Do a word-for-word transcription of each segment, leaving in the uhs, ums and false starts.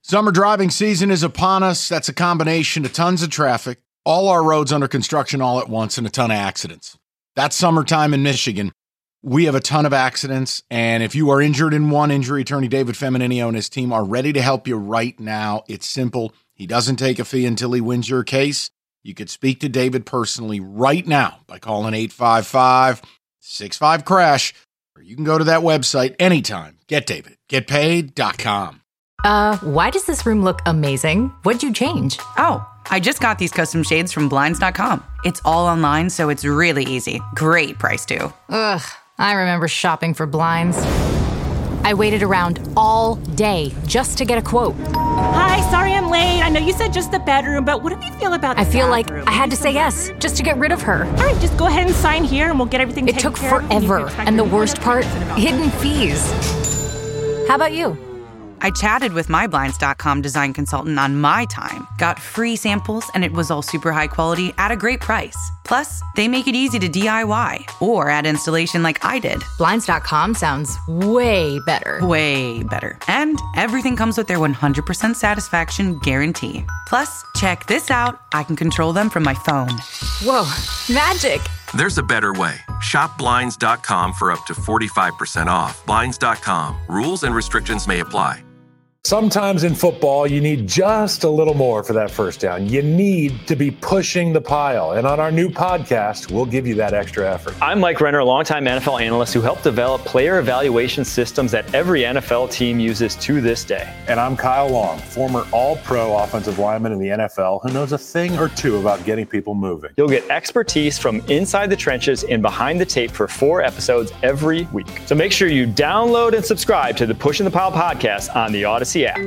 Summer driving season is upon us. That's a combination of tons of traffic, all our roads under construction all at once, and a ton of accidents. That's summertime in Michigan. We have a ton of accidents, and if you are injured in one, injury attorney David Feminino and his team are ready to help you right now. It's simple. He doesn't take a fee until he wins your case. You could speak to David personally right now by calling eight five five, six five, crash, or you can go to that website anytime. Get David. Get paid dot com. Uh, why does this room look amazing? What'd you change? Oh, I just got these custom shades from Blinds dot com. It's all online, so it's really easy. Great price, too. Ugh, I remember shopping for blinds. I waited around all day just to get a quote. Hi, sorry I'm late. I know you said just the bedroom, but what do you feel about the I feel bathroom? like I had to say yes just to get rid of her. All right, just go ahead and sign here and we'll get everything It taken took care of. forever, and the worst part, hidden fees. How about you? I chatted with my Blinds dot com design consultant on my time, got free samples, and it was all super high quality at a great price. Plus, they make it easy to D I Y or add installation like I did. Blinds dot com sounds way better. Way better. And everything comes with their one hundred percent satisfaction guarantee. Plus, check this out. I can control them from my phone. Whoa, magic. There's a better way. Shop Blinds dot com for up to forty-five percent off. Blinds dot com. Rules and restrictions may apply. Sometimes in football, you need just a little more for that first down. You need to be pushing the pile. And on our new podcast, we'll give you that extra effort. I'm Mike Renner, a longtime N F L analyst who helped develop player evaluation systems that every N F L team uses to this day. And I'm Kyle Long, former all-pro offensive lineman in the N F L who knows a thing or two about getting people moving. You'll get expertise from inside the trenches and behind the tape for four episodes every week. So make sure you download and subscribe to the Pushing the Pile podcast on the Odyssey app.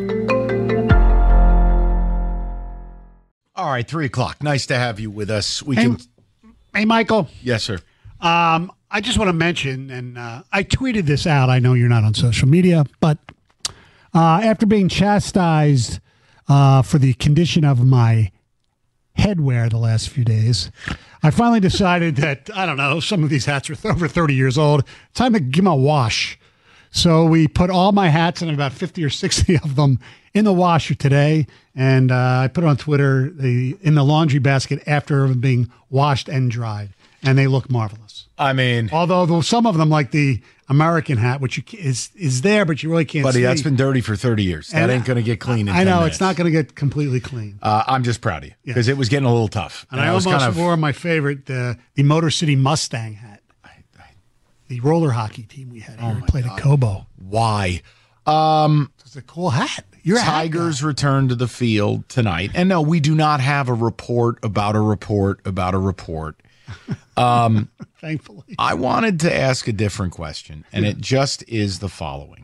All right, three o'clock. Nice to have you with us. We hey, can. Hey, Michael. Yes, sir. Um, I just want to mention, and uh, I tweeted this out. I know you're not on social media, but uh, after being chastised uh, for the condition of my headwear the last few days, I finally decided that, I don't know, some of these hats are over thirty years old. Time to give them a wash. So we put all my hats, and about fifty or sixty of them, in the washer today. And uh, I put it on Twitter the, in the laundry basket after being washed and dried. And they look marvelous. I mean, although though some of them, like the American hat, which you, is is there, but you really can't buddy, see. that's been dirty for thirty years. That And ain't going to get clean in I know, ten it's not going to get completely clean. Uh, I'm just proud of you because Yeah. it was getting a little tough. And, and I, I almost kind of, wore my favorite, the, the Motor City Mustang hat. The roller hockey team we had here. Oh we played God. at Cobo. Why? Um, it's a cool hat. You're a Tigers hat guy. return to the field tonight. And no, we do not have a report about a report about a report. Um, Thankfully. I wanted to ask a different question, and it just is the following.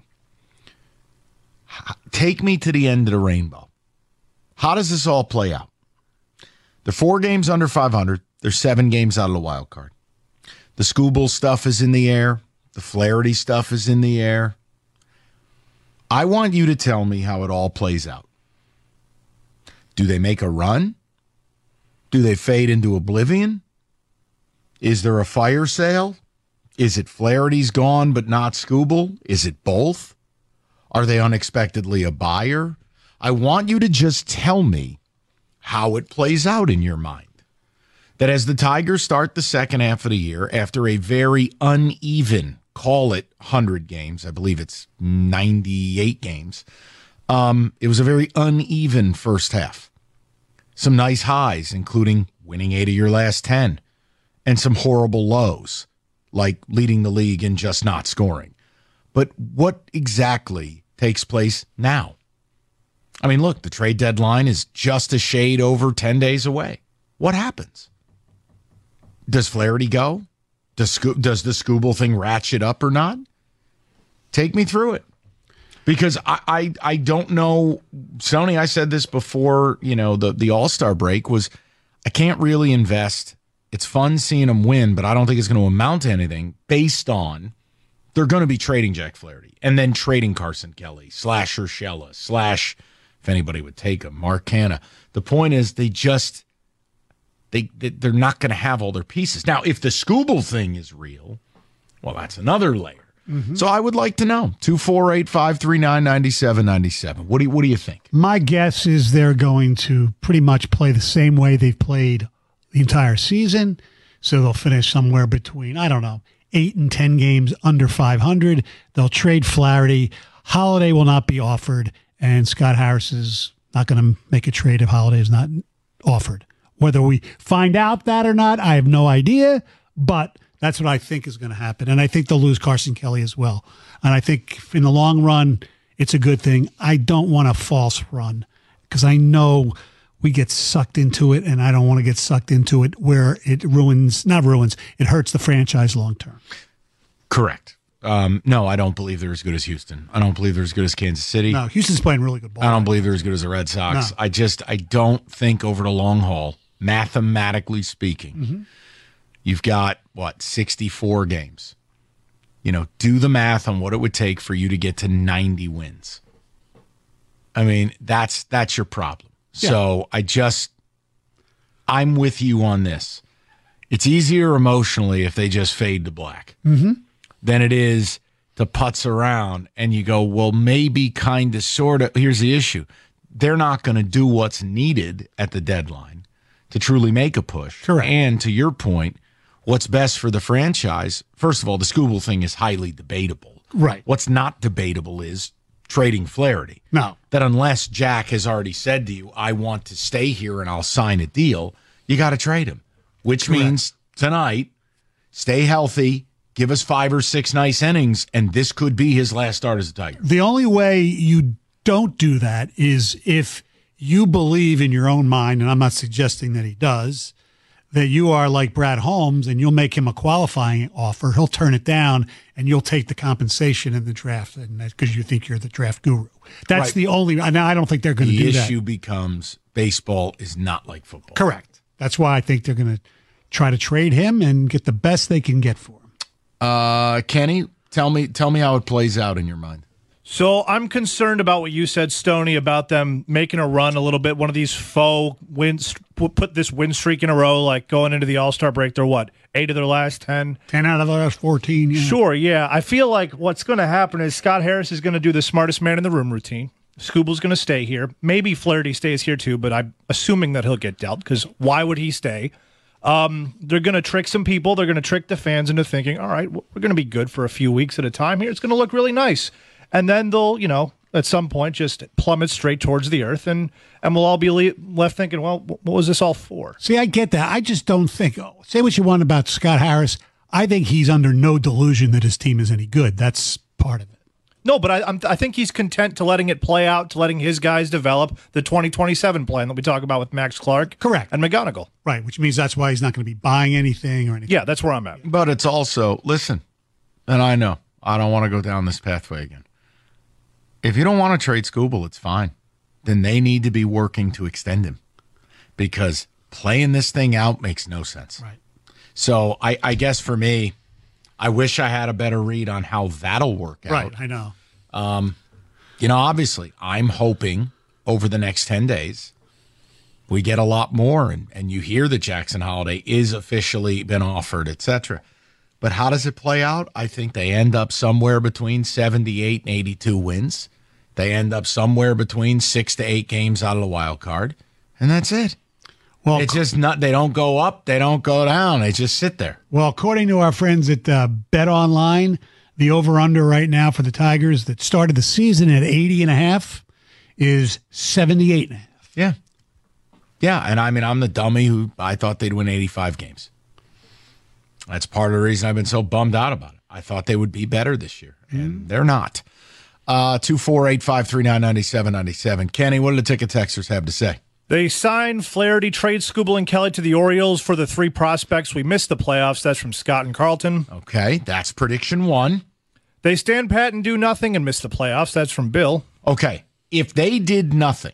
Take me to the end of the rainbow. How does this all play out? They're four games under five hundred. They're seven games out of the wild card. The Scooble stuff is in the air. The Flaherty stuff is in the air. I want you to tell me how it all plays out. Do they make a run? Do they fade into oblivion? Is there a fire sale? Is it Flaherty's gone but not Scooble? Is it both? Are they unexpectedly a buyer? I want you to just tell me how it plays out in your mind. That as the Tigers start the second half of the year, after a very uneven, call it one hundred games, I believe it's ninety-eight games, um, it was a very uneven first half. Some nice highs, including winning eight of your last ten, and some horrible lows, like leading the league in just not scoring. But what exactly takes place now? I mean, look, the trade deadline is just a shade over ten days away. What happens? Does Flaherty go? Does Sco- does the Scooble thing ratchet up or not? Take me through it. Because I, I, I don't know, Sony, I said this before, you know, the, the All-Star break was, I can't really invest. It's fun seeing them win, but I don't think it's going to amount to anything based on they're going to be trading Jack Flaherty and then trading Carson Kelly slash Urshela slash, if anybody would take him, Mark Canha. The point is they just, they, they're not going to have all their pieces. Now, if the Scooble thing is real, well, that's another layer. Mm-hmm. So I would like to know. two four eight, five three nine, nine seven nine seven. What do you, what do you think? My guess is they're going to pretty much play the same way they've played the entire season. So they'll finish somewhere between, I don't know, eight and ten games under five hundred. They'll trade Flaherty. Holiday will not be offered, and Scott Harris is not going to make a trade if Holiday is not offered. Whether we find out that or not, I have no idea, but that's what I think is going to happen. And I think they'll lose Carson Kelly as well. And I think in the long run, it's a good thing. I don't want a false run because I know we get sucked into it, and I don't want to get sucked into it where it ruins, not ruins, it hurts the franchise long term. Correct. Um, no, I don't believe they're as good as Houston. I don't believe they're as good as Kansas City. No, Houston's playing really good ball. I don't believe they're as good as the Red Sox. No. I just, I don't think over the long haul, mathematically speaking, Mm-hmm. you've got, what, sixty-four games. You know, do the math on what it would take for you to get to ninety wins. I mean, that's that's your problem. Yeah. So I just, I'm with you on this. It's easier emotionally if they just fade to black Mm-hmm. than it is to putz around and you go, well, maybe, kind of, sort of. Here's the issue. They're not going to do what's needed at the deadline to truly make a push. Correct. And to your point, what's best for the franchise, first of all, the Skubal thing is highly debatable. Right. What's not debatable is trading Flaherty. No. That unless Jack has already said to you, I want to stay here and I'll sign a deal, you got to trade him, which Correct. means tonight, stay healthy, give us five or six nice innings, and this could be his last start as a Tiger. The only way you don't do that is if you believe in your own mind, and I'm not suggesting that he does, that you are like Brad Holmes and you'll make him a qualifying offer. He'll turn it down and you'll take the compensation in the draft and because you think you're the draft guru. That's Right. the only. Now, I don't think they're going to The do that. issue becomes baseball is not like football. Correct. That's why I think they're going to try to trade him and get the best they can get for him. Uh, Kenny, tell me, tell me how it plays out in your mind. So I'm concerned about what you said, Stoney, about them making a run a little bit. One of these faux wins, put this win streak in a row, like going into the All-Star break. They're what, eight of their last ten? ten out of the last fourteen. Yeah. Sure, yeah. I feel like what's going to happen is Scott Harris is going to do the smartest man in the room routine. Skubal's going to stay here. Maybe Flaherty stays here too, but I'm assuming that he'll get dealt because why would he stay? Um, they're going to trick some people. They're going to trick the fans into thinking, all right, we're going to be good for a few weeks at a time here. It's going to look really nice. And then they'll, you know, at some point just plummet straight towards the earth, and, and we'll all be le- left thinking, well, what was this all for? See, I get that. I just don't think, oh, say what you want about Scott Harris. I think he's under no delusion that his team is any good. That's part of it. No, but I I'm, I think he's content to letting it play out, to letting his guys develop the twenty twenty-seven plan that we talk about with Max Clark. Correct. And McGonigal. Right, which means that's why he's not going to be buying anything or anything. Yeah, that's where I'm at. But it's also, listen, and I know, I don't want to go down this pathway again. If you don't want to trade Skubal, it's fine. Then they need to be working to extend him because playing this thing out makes no sense. Right. So I, I guess for me, I wish I had a better read on how that'll work out. Right, I know. Um, you know, obviously, I'm hoping over the next ten days we get a lot more, and, and you hear that Jackson Holiday is officially been offered, et cetera. But how does it play out? I think they end up somewhere between seventy-eight and eighty-two wins. They end up somewhere between six to eight games out of the wild card, and that's it. Well, it's just not. They don't go up. They don't go down. They just sit there. Well, according to our friends at uh, Bet Online, the over-under right now for the Tigers that started the season at eighty and a half is seventy-eight and a half. Yeah. Yeah, and I mean, I'm the dummy who I thought they'd win eighty-five games. That's part of the reason I've been so bummed out about it. I thought they would be better this year, and mm. they're not. Uh, two four eight, five three nine, nine seven nine seven. Kenny, what do the ticket texters have to say? They signed Flaherty, trade Skubal and Kelly to the Orioles for the three prospects. We missed the playoffs. That's from Scott and Carlton. Okay, that's prediction one. They stand pat and do nothing and miss the playoffs. That's from Bill. Okay, if they did nothing,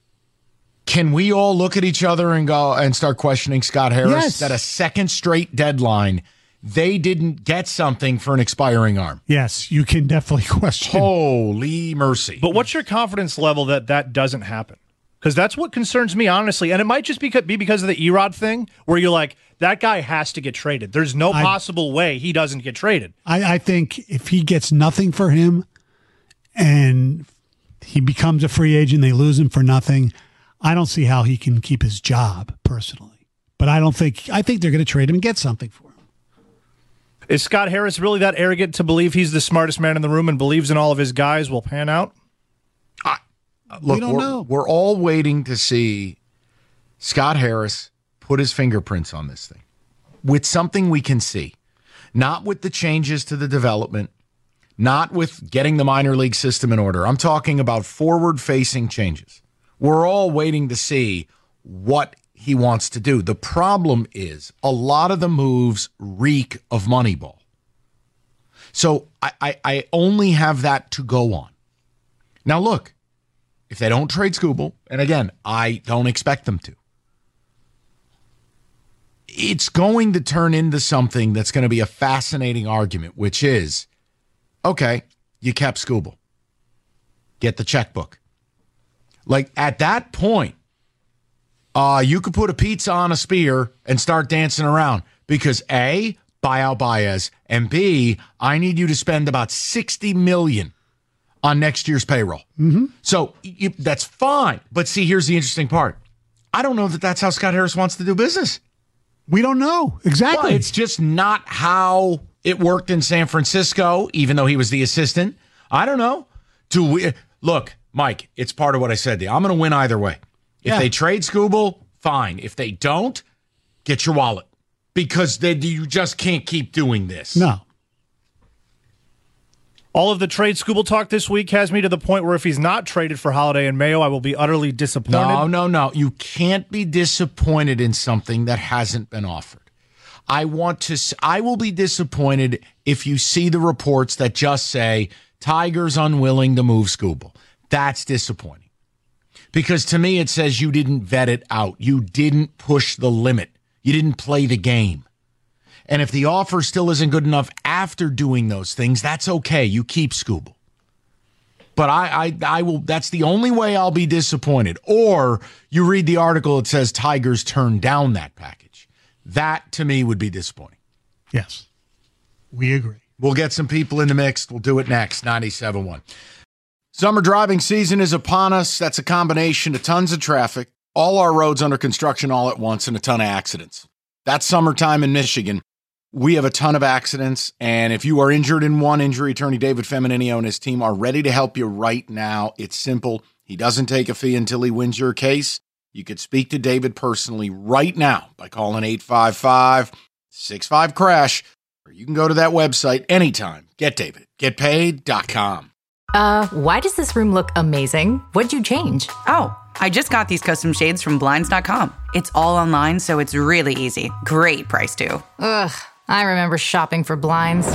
can we all look at each other and go and start questioning Scott Harris Yes. that a second straight deadline they didn't get something for an expiring arm? Yes, you can definitely question. Holy mercy. But what's your confidence level that that doesn't happen? Because that's what concerns me, honestly. And it might just be, be because of the Erod thing, where you're like, that guy has to get traded. There's no I, possible way he doesn't get traded. I, I think if he gets nothing for him and he becomes a free agent, they lose him for nothing, I don't see how he can keep his job personally. But I don't think, I think they're going to trade him and get something for him. Is Scott Harris really that arrogant to believe he's the smartest man in the room and believes in all of his guys will pan out? I, look, we don't we're, know. We're all waiting to see Scott Harris put his fingerprints on this thing with something we can see, not with the changes to the development, not with getting the minor league system in order. I'm talking about forward-facing changes. We're all waiting to see what he wants to do. The problem is a lot of the moves reek of Moneyball. So I, I, I only have that to go on. Now, look, if they don't trade Skubal, and again, I don't expect them to, it's going to turn into something that's going to be a fascinating argument, which is, okay, you kept Skubal. Get the checkbook. Like, at that point, uh, you could put a pizza on a spear and start dancing around because A, buy out Baez, and B, I need you to spend about sixty million dollars on next year's payroll. Mm-hmm. So you, that's fine. But see, here's the interesting part. I don't know that that's how Scott Harris wants to do business. We don't know. Exactly. Well, it's just not how it worked in San Francisco, even though he was the assistant. I don't know. Do we, look, Mike, it's part of what I said to you. I'm going to win either way. If Yeah. they trade Skubal, fine. If they don't, get your wallet. Because they, you just can't keep doing this. No. All of the trade Skubal talk this week has me to the point where if he's not traded for Holiday and Mayo, I will be utterly disappointed. No, no, no. You can't be disappointed in something that hasn't been offered. I want to. I will be disappointed if you see the reports that just say Tigers unwilling to move Skubal. That's disappointing. Because to me, it says you didn't vet it out. You didn't push the limit. You didn't play the game. And if the offer still isn't good enough after doing those things, that's okay. You keep Skubal. But I, I, I will. That's the only way I'll be disappointed. Or you read the article, it says Tigers turned down that package. That, to me, would be disappointing. Yes. We agree. We'll get some people in the mix. We'll do it next. ninety-seven point one. Summer driving season is upon us. That's a combination of tons of traffic, all our roads under construction all at once, and a ton of accidents. That's summertime in Michigan. We have a ton of accidents, and if you are injured in one, injury attorney David Femininio and his team are ready to help you right now. It's simple. He doesn't take a fee until he wins your case. You could speak to David personally right now by calling eight five five, six five, crash, or you can go to that website anytime. Get David. Get paid dot com. Uh, why does this room look amazing? What'd you change? Oh, I just got these custom shades from Blinds dot com. It's all online, so it's really easy. Great price, too. Ugh, I remember shopping for blinds.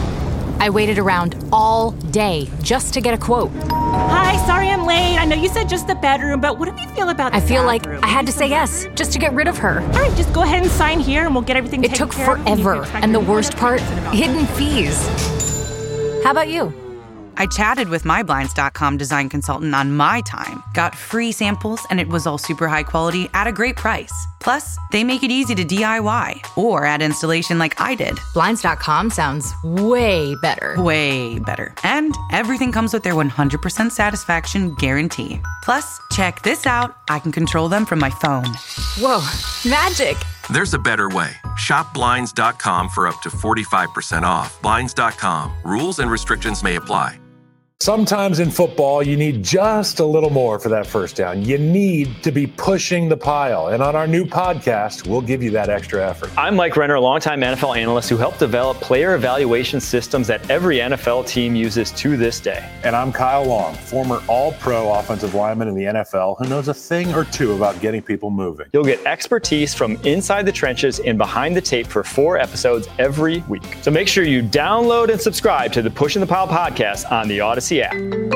I waited around all day just to get a quote. Hi, sorry I'm late. I know you said just the bedroom, but what do you feel about the I feel like bathroom? I had to say yes just to get rid of her. All right, just go ahead and sign here and we'll get everything It taken took care of. You forever, can track and the your worst part, notifications hidden fees. How about you? I chatted with my Blinds dot com design consultant on my time, got free samples, and it was all super high quality at a great price. Plus, they make it easy to D I Y or add installation like I did. Blinds dot com sounds way better. Way better. And everything comes with their one hundred percent satisfaction guarantee. Plus, check this out. I can control them from my phone. Whoa, magic. There's a better way. Shop Blinds dot com for up to forty-five percent off. Blinds dot com. Rules and restrictions may apply. Sometimes in football, you need just a little more for that first down. You need to be pushing the pile. And on our new podcast, we'll give you that extra effort. I'm Mike Renner, a longtime N F L analyst who helped develop player evaluation systems that every N F L team uses to this day. And I'm Kyle Long, former all-pro offensive lineman in the N F L who knows a thing or two about getting people moving. You'll get expertise from inside the trenches and behind the tape for four episodes every week. So make sure you download and subscribe to the Pushing the Pile podcast on the Odyssey app.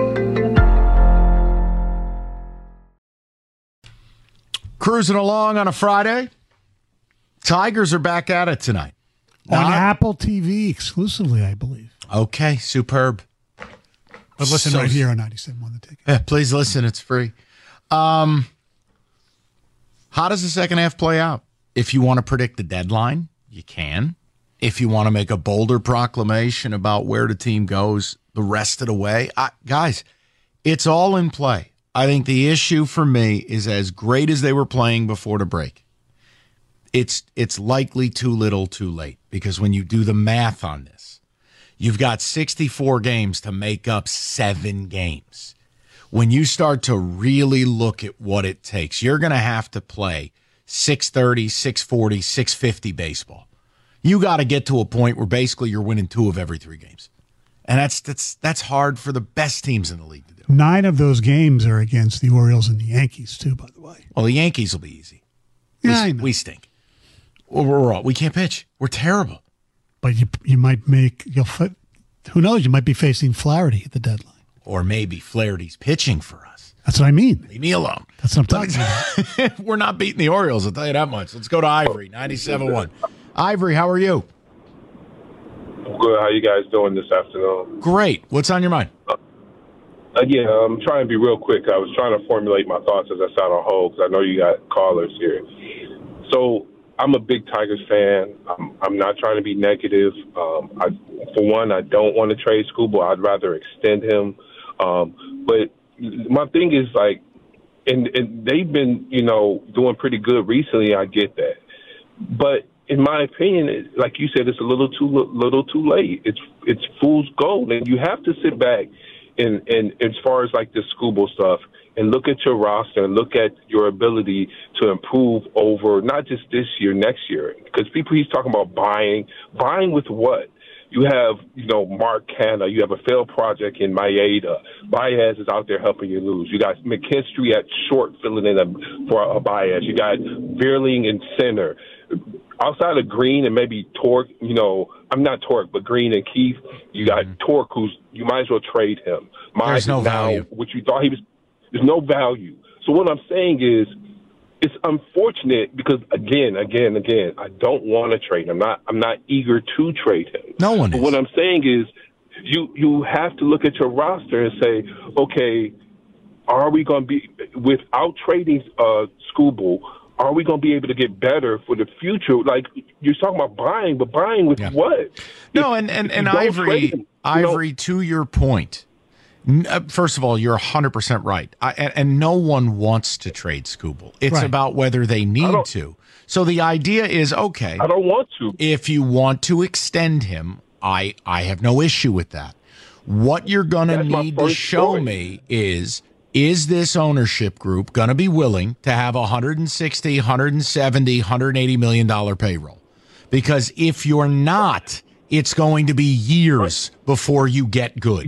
Cruising along on a Friday. Tigers are back at it tonight. On Not- Apple T V exclusively, I believe. Okay, superb. But listen So- right here on ninety-seven point one The Ticket. Yeah, please listen. It's free. Um, How does the second half play out? If you want to predict the deadline, you can. If you want to make a bolder proclamation about where the team goes the rest of the way, I, guys, it's all in play. I think the issue for me is as great as they were playing before the break, it's it's likely too little too late, because when you do the math on this, you've got sixty-four games to make up seven games. When you start to really look at what it takes, you're going to have to play six thirty, six forty, six fifty baseball. You got to get to a point where basically you're winning two of every three games. And that's that's that's hard for the best teams in the league to do. Nine of those games are against the Orioles and the Yankees, too, by the way. Well, the Yankees will be easy. We, yeah, I know. we stink. We're, we're all, we can't pitch. We're terrible. But you you might make, you'll, who knows, you might be facing Flaherty at the deadline. Or maybe Flaherty's pitching for us. That's what I mean. Leave me alone. That's what I'm talking about. We're not beating the Orioles, I'll tell you that much. Let's go to Ivory, ninety-seven point one. Ivory, how are you? I'm good. How you guys doing this afternoon? Great. What's on your mind? Uh, again, I'm trying to be real quick. I was trying to formulate my thoughts as I sat on hold, because I know you got callers here. So I'm a big Tigers fan. I'm, I'm not trying to be negative. Um, I, for one, I don't want to trade Skubal. I'd rather extend him. Um, but my thing is, like, and, and they've been, you know, doing pretty good recently. I get that. But in my opinion, like you said, it's a little too little too late. It's it's fool's gold, and you have to sit back and and as far as like the Skubal stuff, and look at your roster and look at your ability to improve over not just this year, next year. Because people he's talking about buying, buying with what? You have, you know, Mark Canha. You have a failed project in Maeda. Baez is out there helping you lose. You got McKinstry at short filling in a, for a Baez. You got Vierling in center. Outside of Green and maybe Torque, you know, I'm not Torque, but Green and Keith, you got mm-hmm. Torque, who's you might as well trade him. There's no now, value. What you thought he was, there's no value. So what I'm saying is, it's unfortunate because again, again, again, I don't want to trade him. I'm not, I'm not eager to trade him. No one But is. what I'm saying is, you you have to look at your roster and say, okay, are we going to be without trading uh, Skubal? Are we going to be able to get better for the future? Like, you're talking about buying, but buying with yeah. what? No, if, and, and, and Ivory, him, Ivory, know? to your point, first of all, you're one hundred percent right. I, and, and no one wants to trade Skubal. It's right. about whether they need to. So the idea is, okay. I don't want to. If you want to extend him, I, I have no issue with that. What you're going to need to show point. me is... Is this ownership group going to be willing to have a one hundred sixty, one hundred seventy, one hundred eighty million dollars payroll? Because if you're not, it's going to be years before you get good.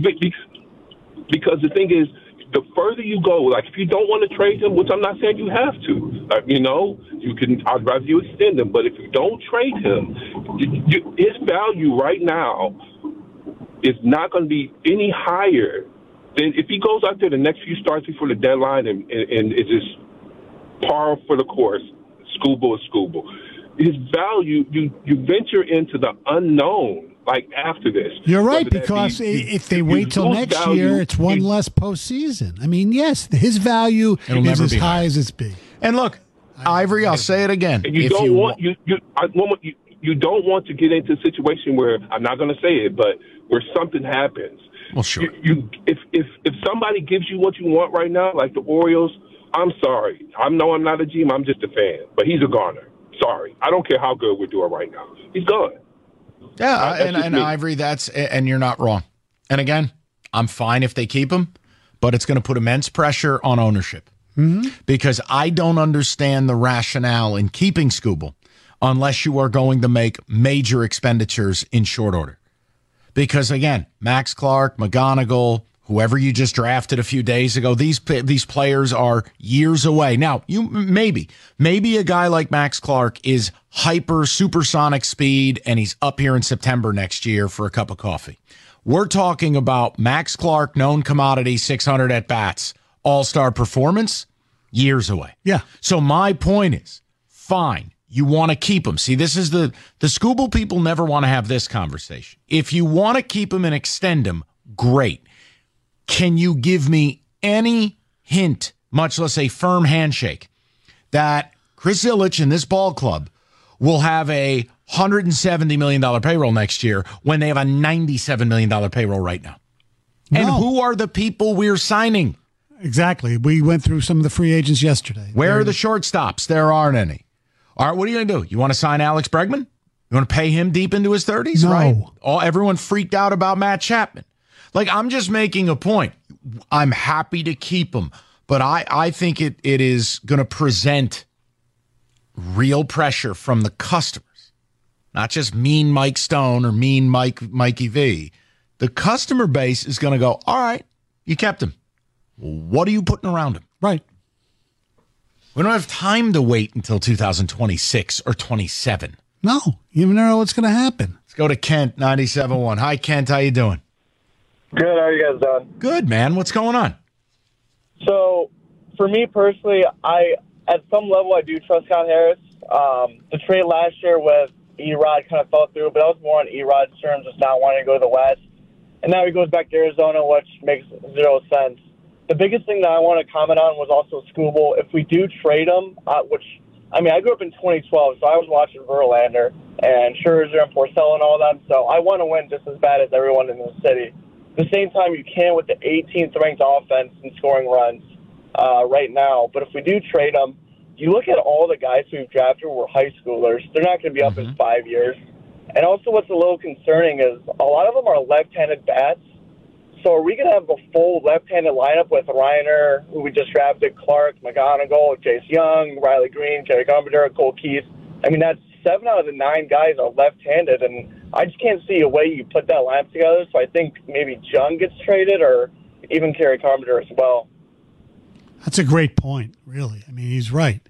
Because the thing is, the further you go, like if you don't want to trade him, which I'm not saying you have to, uh, you know, you can. I'd rather you extend him. But if you don't trade him, you, you, his value right now is not going to be any higher. Then if he goes out there the next few starts before the deadline and, and, and it's just par for the course, Skubal is Skubal, his value, you, you venture into the unknown, like after this. You're right, because be, if they wait till next value, year, it's one you, less postseason. I mean, yes, his value is as high high as it's been. And look, Ivory, I'll say it again. And you if don't you want, you, you, I, you, you don't want to get into a situation where, I'm not going to say it, but where something happens. Well, sure. You, you if if if somebody gives you what you want right now, like the Orioles, I'm sorry. I know I'm not a G M. I'm just a fan. But he's a goner. Sorry. I don't care how good we're doing right now. He's gone. Yeah, uh, and, and Ivory, that's and you're not wrong. And again, I'm fine if they keep him, but it's going to put immense pressure on ownership mm-hmm. because I don't understand the rationale in keeping Skubal unless you are going to make major expenditures in short order. Because, again, Max Clark, McGonigal, whoever you just drafted a few days ago, these these players are years away. Now, you maybe, maybe a guy like Max Clark is hyper supersonic speed and he's up here in September next year for a cup of coffee. We're talking about Max Clark, known commodity, six hundred at-bats, all-star performance, years away. Yeah. So my point is, fine. You want to keep him. See, this is the, the Skubal people never want to have this conversation. If you want to keep him and extend him, great. Can you give me any hint, much less a firm handshake, that Chris Ilitch and this ball club will have a one hundred seventy million dollars payroll next year when they have a ninety-seven million dollars payroll right now. No. And who are the people we're signing? Exactly. We went through some of the free agents yesterday. Where They're, are the shortstops? There aren't any. All right, what are you going to do? You want to sign Alex Bregman? You want to pay him deep into his thirties? No. Right? All, everyone freaked out about Matt Chapman. Like, I'm just making a point. I'm happy to keep him, but I, I think it it is going to present real pressure from the customers, not just mean Mike Stone or mean Mike Mikey V. The customer base is going to go, all right, you kept him. What are you putting around him? Right. We don't have time to wait until two thousand twenty-six or twenty-seven. No, you never know what's going to happen. Let's go to Kent, ninety-seven point one. Hi, Kent. How you doing? Good. How are you guys doing? Good, man. What's going on? So, for me personally, I at some level I do trust Scott Harris. Um, the trade last year with E-Rod kind of fell through, but I was more on E-Rod's terms, just not wanting to go to the West. And now he goes back to Arizona, which makes zero sense. The biggest thing that I want to comment on was also Skubal. If we do trade him, uh, which, I mean, I grew up in twenty twelve, so I was watching Verlander and Scherzer and Porcello and all them, so I want to win just as bad as everyone in the city. At the same time, you can with the eighteenth ranked offense and scoring runs uh, right now. But if we do trade them, you look at all the guys we've drafted who were high schoolers. They're not going to be up mm-hmm. in five years. And also what's a little concerning is a lot of them are left-handed bats. So are we going to have a full left-handed lineup with Reiner, who we just drafted, Clark, McGonigal, Chase Young, Riley Green, Kerry Carpenter, Cole Keith? I mean, that's seven out of the nine guys are left-handed, and I just can't see a way you put that lineup together. So I think maybe Jung gets traded or even Kerry Carpenter as well. That's a great point, really. I mean, he's right.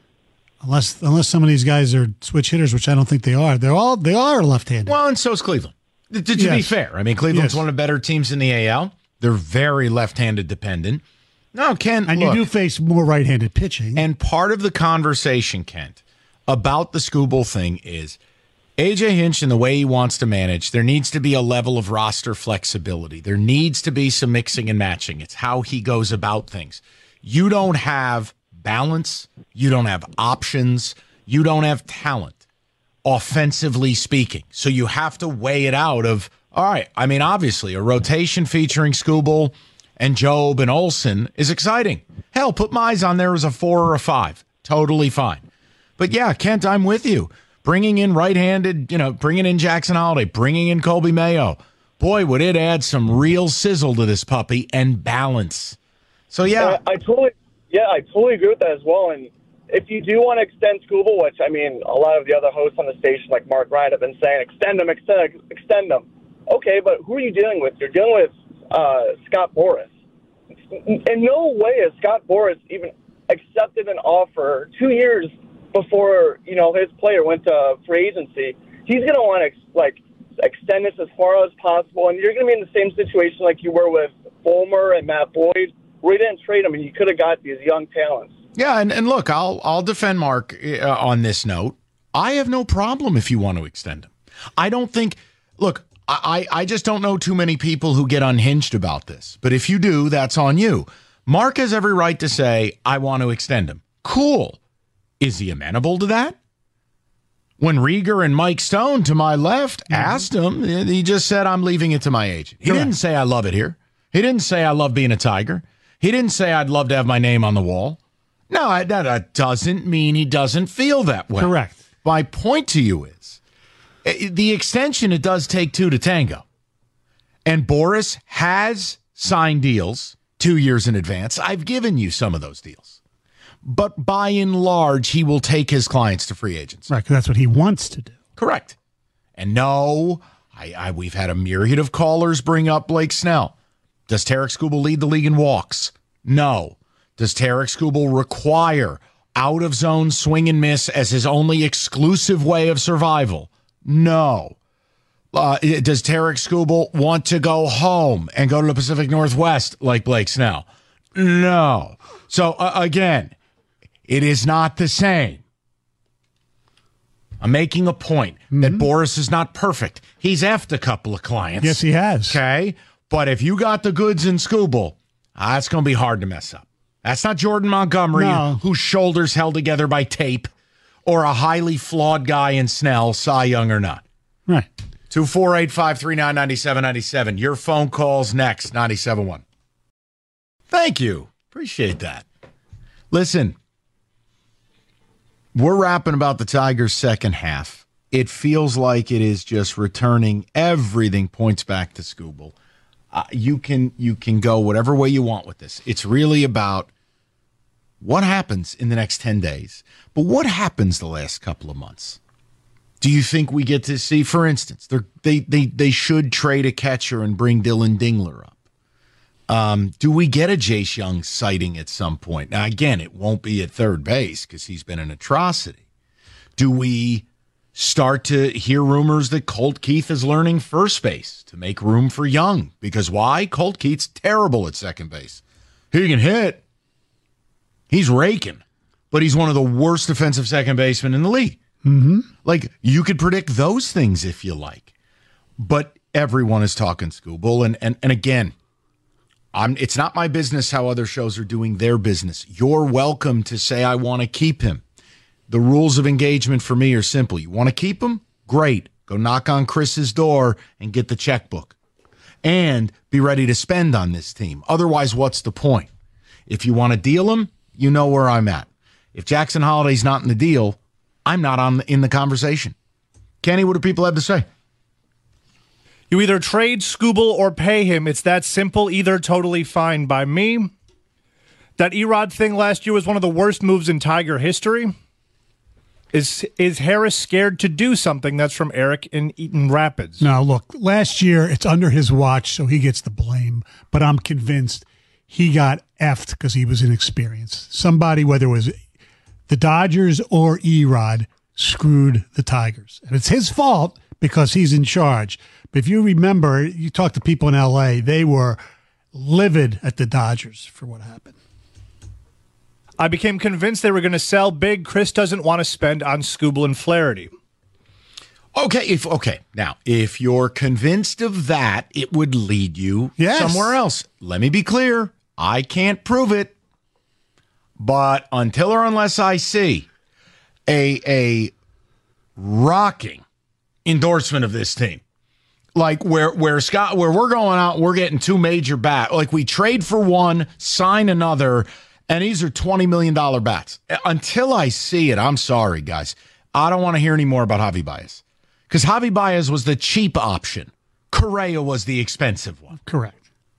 Unless unless some of these guys are switch hitters, which I don't think they are. They're all they are left-handed. Well, and so is Cleveland. To, to yes. be fair, I mean, Cleveland's yes. one of the better teams in the A L. They're very left-handed dependent. No, Ken, and look, you do face more right-handed pitching. And part of the conversation, Kent, about the Skubal thing is A J Hinch and the way he wants to manage, there needs to be a level of roster flexibility. There needs to be some mixing and matching. It's how he goes about things. You don't have balance. You don't have options. You don't have talent, offensively speaking. So you have to weigh it out of, all right, I mean, obviously, a rotation featuring Skubal and Job and Olsen is exciting. Hell, put Mize on there as a four or a five. Totally fine. But yeah, Kent, I'm with you. Bringing in right-handed, you know, bringing in Jackson Holiday, bringing in Colby Mayo. Boy, would it add some real sizzle to this puppy and balance. So, yeah. I, I totally, yeah, I totally agree with that as well. And if you do want to extend Skubal, which, I mean, a lot of the other hosts on the station, like Mark Ryan, have been saying, extend them, extend, extend them. Okay, but who are you dealing with? You're dealing with uh, Scott Boras. In no way has Scott Boras even accepted an offer two years before, you know, his player went to free agency. He's going to want to, like, extend this as far as possible, and you're going to be in the same situation like you were with Fulmer and Matt Boyd, where you didn't trade them, and you could have got these young talents. Yeah, and, and look, I'll I'll defend Mark uh, on this note. I have no problem if you want to extend him. I don't think, look, I, I just don't know too many people who get unhinged about this. But if you do, that's on you. Mark has every right to say, I want to extend him. Cool. Is he amenable to that? When Rieger and Mike Stone to my left mm-hmm. asked him, he just said, I'm leaving it to my agent. He Correct. didn't say I love it here. He didn't say I love being a Tiger. He didn't say I'd love to have my name on the wall. No, that, that doesn't mean he doesn't feel that way. Correct. My point to you is, the extension, it does take two to tango. And Boras has signed deals two years in advance. I've given you some of those deals. But by and large, he will take his clients to free agents. Right, because that's what he wants to do. Correct. And no, I, I, we've had a myriad of callers bring up Blake Snell. Does Tarek Skubal lead the league in walks? No. Does Tarek Skubal require out-of-zone swing and miss as his only exclusive way of survival? No. Uh, does Tarek Skubal want to go home and go to the Pacific Northwest like Blake Snell? No. So, uh, again, it is not the same. I'm making a point mm-hmm. that Boras is not perfect. He's effed a couple of clients. Yes, he has. Okay? But if you got the goods in Skubal, uh, it's going to be hard to mess up. That's not Jordan Montgomery, No. whose shoulders held together by tape, or a highly flawed guy in Snell, Cy Young or not. Right. two four eight, five three nine, nine seven nine seven. Your phone calls next, ninety-seven point one. Thank you. Appreciate that. Listen, we're rapping about the Tigers' second half. It feels like it is just returning. Everything points back to Skubal. Uh, you can you can go whatever way you want with this. It's really about what happens in the next ten days. But what happens the last couple of months? Do you think we get to see, for instance, they they they should trade a catcher and bring Dylan Dingler up? Um, do we get a Jace Young sighting at some point? Now, again, it won't be at third base because he's been an atrocity. Do we start to hear rumors that Colt Keith is learning first base to make room for Young? Because why? Colt Keith's terrible at second base. He can hit. He's raking. But he's one of the worst defensive second basemen in the league. Mm-hmm. Like, you could predict those things if you like. But everyone is talking Skubal. And, and, and again, I'm, it's not my business how other shows are doing their business. You're welcome to say, I want to keep him. The rules of engagement for me are simple. You want to keep him? Great. Go knock on Chris's door and get the checkbook. And be ready to spend on this team. Otherwise, what's the point? If you want to deal him, you know where I'm at. If Jackson Holliday's not in the deal, I'm not on the, in the conversation. Kenny, what do people have to say? You either trade Skubal or pay him. It's that simple. Either totally fine by me. That Erod thing last year was one of the worst moves in Tiger history. Is is Harris scared to do something? That's from Eric in Eaton Rapids. No, look, last year it's under his watch, so he gets the blame. But I'm convinced he got effed because he was inexperienced. Somebody, whether it was the Dodgers or Erod, screwed the Tigers. And it's his fault because he's in charge. But if you remember, you talk to people in L A, they were livid at the Dodgers for what happened. I became convinced they were going to sell big. Chris doesn't want to spend on Skubal and Flaherty. Okay, if okay. Now, if you're convinced of that, it would lead you Yes. somewhere else. Let me be clear. I can't prove it. But until or unless I see a a rocking endorsement of this team, like where where Scott where we're going out, we're getting two major bats. Like we trade for one, sign another, and these are twenty million dollars bats. Until I see it, I'm sorry, guys. I don't want to hear any more about Javi Baez. Because Javi Baez was the cheap option. Correa was the expensive one. Correct.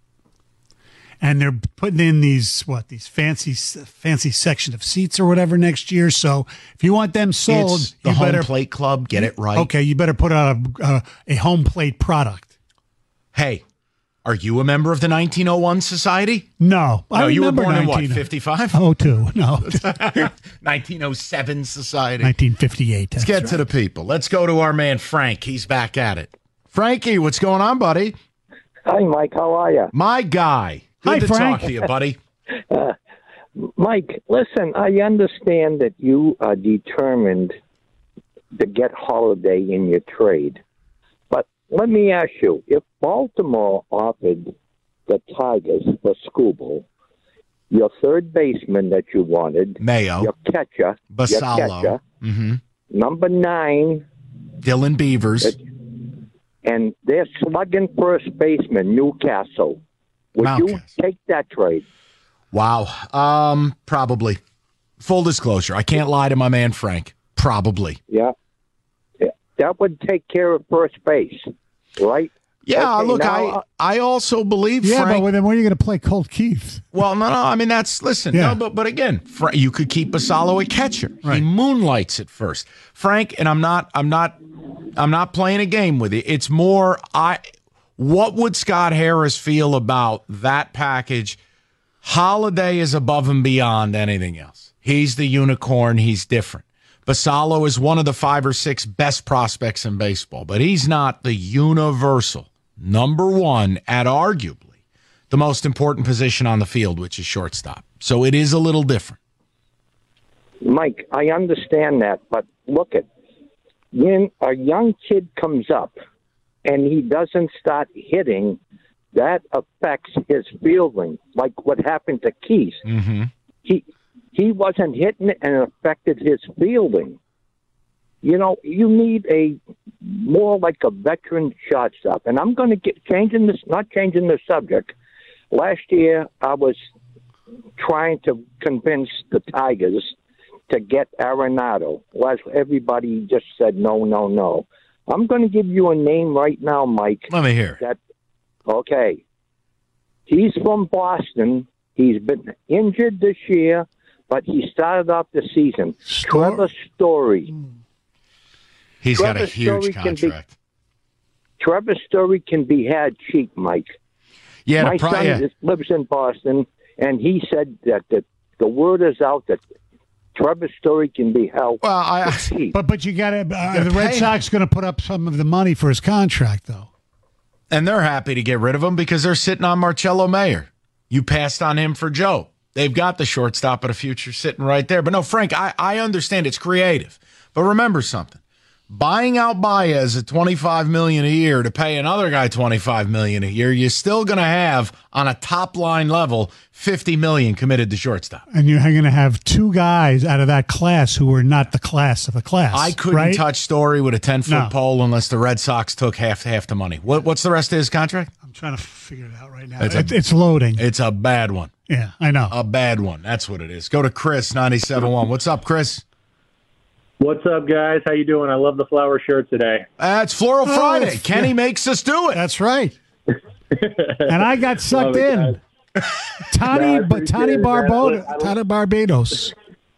And they're putting in these, what, these fancy fancy section of seats or whatever next year. So if you want them sold, It's the you Home better Plate Club. Get it right. Okay, you better put out a, a, a home plate product. Hey, are you a member of the nineteen oh one Society? No. I No, you were remember born in what, nineteen fifty-five? Oh, two. No. nineteen oh seven Society. nineteen fifty-eight. Let's get to the people. Let's go to our man, Frank. He's back at it. Frankie, what's going on, buddy? Hi, Mike. How are you? My guy. Good Hi, to Frank. talk to you, buddy. Uh, Mike, listen, I understand that you are determined to get Holiday in your trade. But let me ask you, if Baltimore offered the Tigers for Skubal, your third baseman that you wanted, Mayo, your catcher, Basallo, your catcher, mm-hmm. number nine, Dylan Beavers, and they're slugging first baseman, Newcastle. Would Mountcastle. you take that trade? Wow. Um, probably. Full disclosure, I can't lie to my man Frank. Probably. Yeah. yeah. That would take care of first base, right? Yeah, Okay, look, now, I I also believe Yeah, Frank. but then when are you going to play Colt Keith? Well, no, no. I mean, that's listen. Yeah. No, but but again, Fra- you could keep Basallo a catcher. Right. He moonlights at first, Frank. And I'm not. I'm not. I'm not playing a game with you. It's more. I. What would Scott Harris feel about that package? Holiday is above and beyond anything else. He's the unicorn. He's different. Basallo is one of the five or six best prospects in baseball, but he's not the universal number one at arguably the most important position on the field, which is shortstop. So it is a little different. Mike, I understand that, but look at when a young kid comes up and he doesn't start hitting, that affects his fielding, like what happened to Keith. Mm-hmm. he he wasn't hitting it and it affected his fielding. You know, you need a more like a veteran shortstop. And I'm going to get changing this, not changing the subject. Last year, I was trying to convince the Tigers to get Arenado. Well, everybody just said no, no, no. I'm going to give you a name right now, Mike. Let me hear. That, okay. He's from Boston. He's been injured this year, but he started off the season. Stor- Trevor Story. He's Trevor got a huge Story contract. Can be, Trevor Story can be had cheap, Mike. Yeah, My pro- son yeah. is, lives in Boston, and he said that the, the word is out that Trevor Story can be held well, I, cheap. But but you got to. Uh, the Red pay Sox going to put up some of the money for his contract, though. And they're happy to get rid of him because they're sitting on Marcello Mayer. You passed on him for Joe. They've got the shortstop of the future sitting right there. But no, Frank, I, I understand it's creative. But remember something. Buying out Baez at twenty-five million dollars a year to pay another guy twenty-five million dollars a year, you're still going to have, on a top-line level, fifty million dollars committed to shortstop. And you're going to have two guys out of that class who are not the class of the class. I couldn't right? touch Story with a ten-foot No. pole unless the Red Sox took half half the money. What, what's the rest of his contract? I'm trying to figure it out right now. It's It's, a- it's loading. It's a bad one. Yeah, I know. A bad one. That's what it is. Go to Chris, ninety-seven point one. What's up, Chris? What's up, guys? How you doing? I love the flower shirt today. Uh, it's Floral Oh, Friday. yeah. Kenny makes us do it. That's right. And I got sucked Love it, in. Tony, No, I but Tony appreciate it, man. Barbados. I love- Tony Barbados.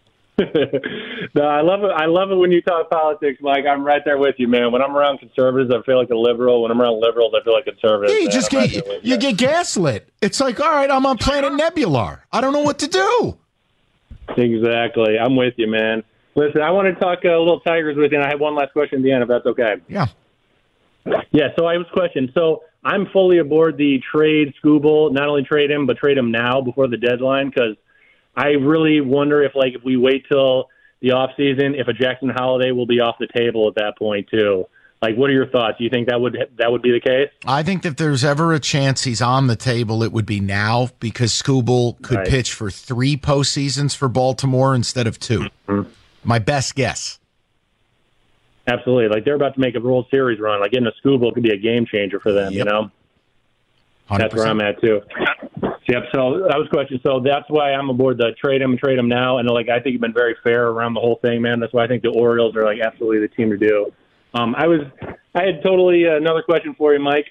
No, I love it. I love it when you talk politics, Mike. I'm right there with you, man. When I'm around conservatives, I feel like a liberal. When I'm around liberals, I feel like conservatives. Yeah, you man. just I'm right get there with you get gaslit. It's like, all right, I'm on Planet Nebular. I don't know what to do. Exactly. I'm with you, man. Listen, I want to talk a little Tigers with you, and I have one last question at the end, if that's okay. Yeah. Yeah, so I have a question. So I'm fully aboard the trade Skubal, not only trade him, but trade him now before the deadline, because I really wonder if, like, if we wait till the off season, if a Jackson Holiday will be off the table at that point, too. Like, what are your thoughts? Do you think that would that would be the case? I think if there's ever a chance he's on the table, it would be now because Skubal could Right. pitch for three postseasons for Baltimore instead of two. Mm-hmm. My best guess. Absolutely. Like, they're about to make a World Series run. Like, getting a Skubal could be a game changer for them, Yep. you know? one hundred That's where percent. I'm at, too. Yep, so that was a question. So that's why I'm aboard the trade him and trade him now. And, like, I think you've been very fair around the whole thing, man. That's why I think the Orioles are, like, absolutely the team to do. Um, I was, I had totally uh, another question for you, Mike.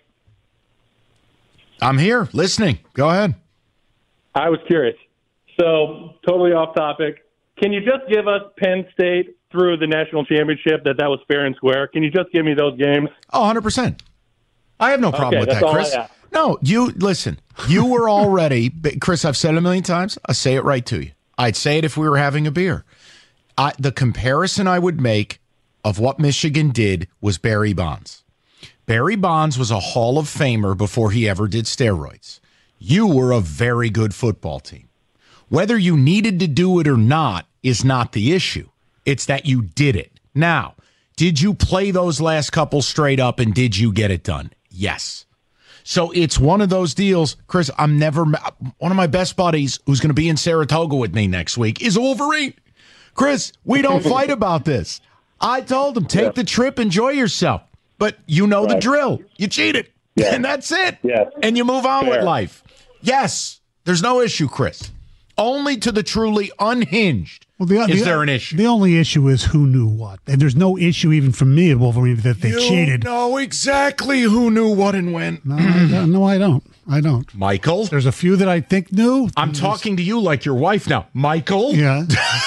I'm here listening. Go ahead. I was curious. So, totally off topic. Can you just give us Penn State through the national championship, that that was fair and square? Can you just give me those games? Oh, one hundred percent. I have no problem Okay, with that's that, all I Chris. ask. No, you listen. You were already, Chris. I've said it a million times. I say it right to you. I'd say it if we were having a beer. I, the comparison I would make of what Michigan did was Barry Bonds. Barry Bonds was a Hall of Famer before he ever did steroids. You were a very good football team. Whether you needed to do it or not is not the issue. It's that you did it. Now, did you play those last couple straight up and did you get it done? Yes. So it's one of those deals, Chris, I'm never, one of my best buddies who's going to be in Saratoga with me next week is a Wolverine. Chris, we don't fight about this. I told him, take yeah. the trip, enjoy yourself. But you know right. the drill. You cheated. Yeah. And that's it. Yeah. And you move on Fair. with life. Yes, there's no issue, Chris. Only to the truly unhinged well, the, is the, there an issue. The only issue is who knew what. And there's no issue even from me at Wolverine that they you cheated. You know exactly who knew what and when. No, I don't. No, I don't. I don't. Michael? There's a few that I think knew. I'm there's... talking to you like your wife now. Michael? Yeah.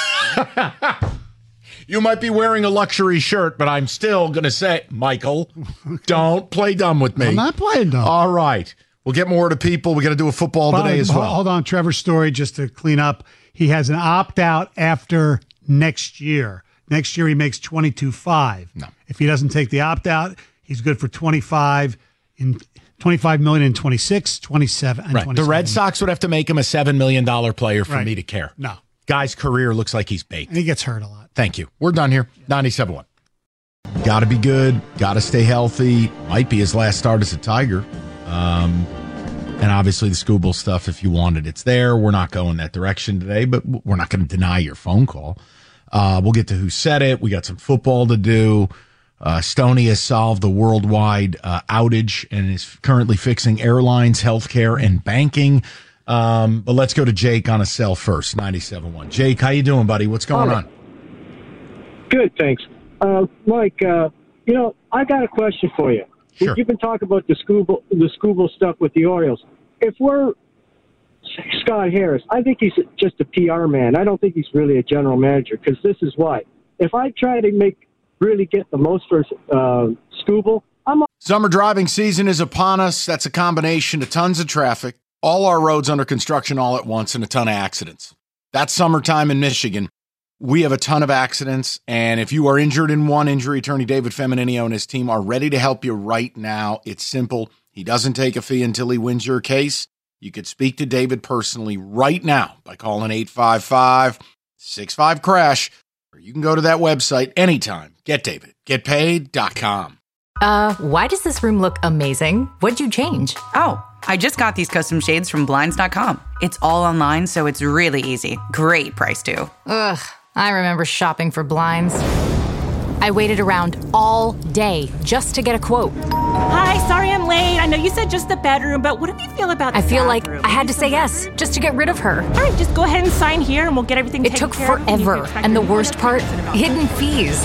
You might be wearing a luxury shirt, but I'm still going to say, Michael, don't play dumb with me. I'm not playing dumb. All right. We'll get more to people. We got to do a football but, today as well. Hold on. Trevor's story, just to clean up. He has an opt-out after next year. Next year, he makes twenty-two five. No. If he doesn't take the opt-out, he's good for twenty-five in twenty-five million in twenty-six, twenty-seven, and right. twenty-seven. The Red Sox would have to make him a seven million dollars player for right. me to care. No. Guy's career looks like he's baked. And he gets hurt a lot. Thank you. We're done here. ninety-seven point one. Got to be good. Got to stay healthy. Might be his last start as a Tiger. Um, And obviously the Scooble stuff, if you want it, it's there. We're not going that direction today, but we're not going to deny your phone call. Uh, we'll get to who said it. We got some football to do. Uh, Stoney has solved the worldwide uh, outage and is currently fixing airlines, healthcare, and banking. Um, but let's go to Jake on a cell first, ninety-seven point one. Jake, how you doing, buddy? What's going Hi. on? Good, thanks. Uh, Mike, uh, you know, I got a question for you. Sure. You've been talking about the Scooble, the Scooble stuff with the Orioles. If we're Scott Harris, I think he's just a P R man. I don't think he's really a general manager, because this is why. If I try to make really get the most for uh, Scooble, I'm. Summer driving season is upon us. That's a combination of tons of traffic, all our roads under construction all at once, and a ton of accidents. That's summertime in Michigan. We have a ton of accidents, and if you are injured in one, injury attorney David Femininio and his team are ready to help you right now. It's simple. He doesn't take a fee until he wins your case. You could speak to David personally right now by calling eight five five, six five, crash, or you can go to that website anytime. Get David. Get paid dot com. Uh, why does this room look amazing? What'd you change? Oh, I just got these custom shades from Blinds dot com. It's all online, so it's really easy. Great price, too. Ugh, I remember shopping for blinds. I waited around all day just to get a quote. Hi, sorry I'm late. I know you said just the bedroom, but what do you feel about the I feel bathroom? like I had to say yes just to get rid of her. All right, just go ahead and sign here and we'll get everything It taken took care of. forever, and the worst part, hidden fees.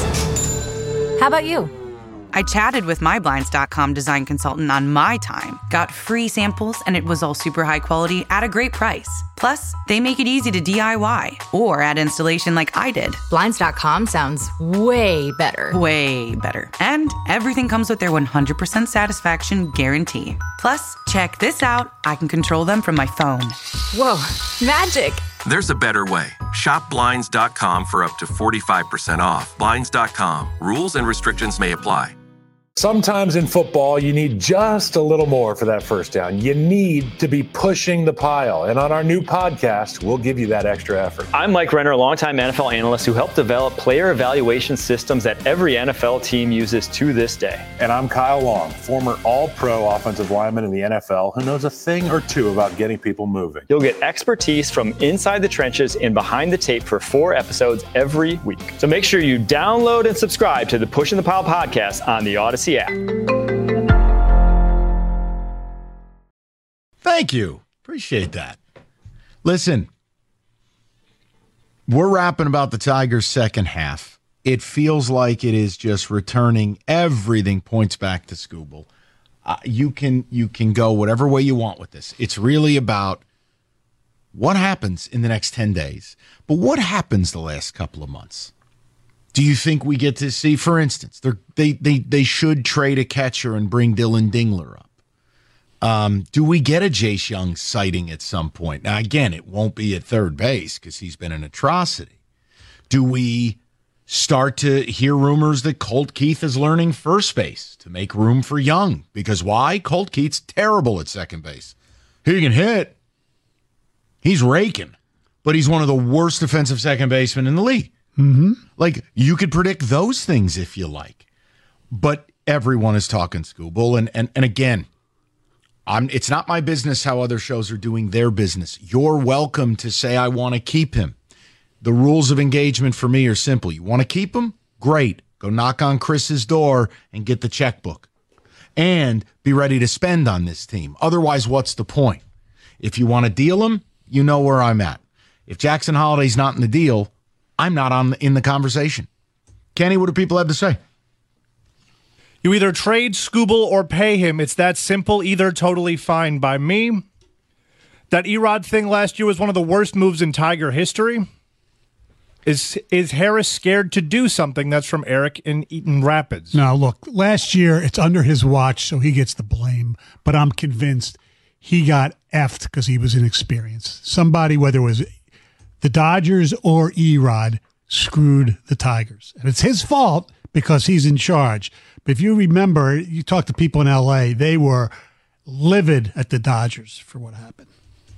How about you? I chatted with my Blinds dot com design consultant on my time, got free samples, and it was all super high quality at a great price. Plus, they make it easy to D I Y or add installation like I did. Blinds dot com sounds way better. Way better. And everything comes with their one hundred percent satisfaction guarantee. Plus, check this out. I can control them from my phone. Whoa, magic. There's a better way. Shop Blinds dot com for up to forty-five percent off. Blinds dot com. Rules and restrictions may apply. Sometimes in football, you need just a little more for that first down. You need to be pushing the pile. And on our new podcast, we'll give you that extra effort. I'm Mike Renner, a longtime N F L analyst who helped develop player evaluation systems that every N F L team uses to this day. And I'm Kyle Long, former all-pro offensive lineman in the N F L who knows a thing or two about getting people moving. You'll get expertise from inside the trenches and behind the tape for four episodes every week. So make sure you download and subscribe to the Pushing the Pile podcast on the Odyssey app. Thank you. Appreciate that. Listen, we're rapping about the Tigers' second half. It feels like it is just returning. Everything points back to Scooble. Uh, you can you can go whatever way you want with this. It's really about what happens in the next ten days. But what happens the last couple of months? Do you think we get to see, for instance, they they they should trade a catcher and bring Dylan Dingler up? Um, do we get a Jace Young sighting at some point? Now, again, it won't be at third base because he's been an atrocity. Do we start to hear rumors that Colt Keith is learning first base to make room for Young? Because why? Colt Keith's terrible at second base. He can hit. He's raking. But he's one of the worst defensive second basemen in the league. Mm-hmm. Like, you could predict those things if you like. But everyone is talking Scooble. And, and, and again, I'm, it's not my business how other shows are doing their business. You're welcome to say, I want to keep him. The rules of engagement for me are simple. You want to keep him? Great. Go knock on Chris's door and get the checkbook. And be ready to spend on this team. Otherwise, what's the point? If you want to deal him, you know where I'm at. If Jackson Holliday's not in the deal, I'm not on in the conversation. Kenny, what do people have to say? You either trade Scooble or pay him. It's that simple. Either totally fine by me. That Erod thing last year was one of the worst moves in Tiger history. Is is Harris scared to do something? That's from Eric in Eaton Rapids. No, look, last year it's under his watch, so he gets the blame. But I'm convinced he got effed because he was inexperienced. Somebody, whether it was the Dodgers or Erod, screwed the Tigers. And it's his fault because he's in charge. But if you remember, you talk to people in L A, they were livid at the Dodgers for what happened.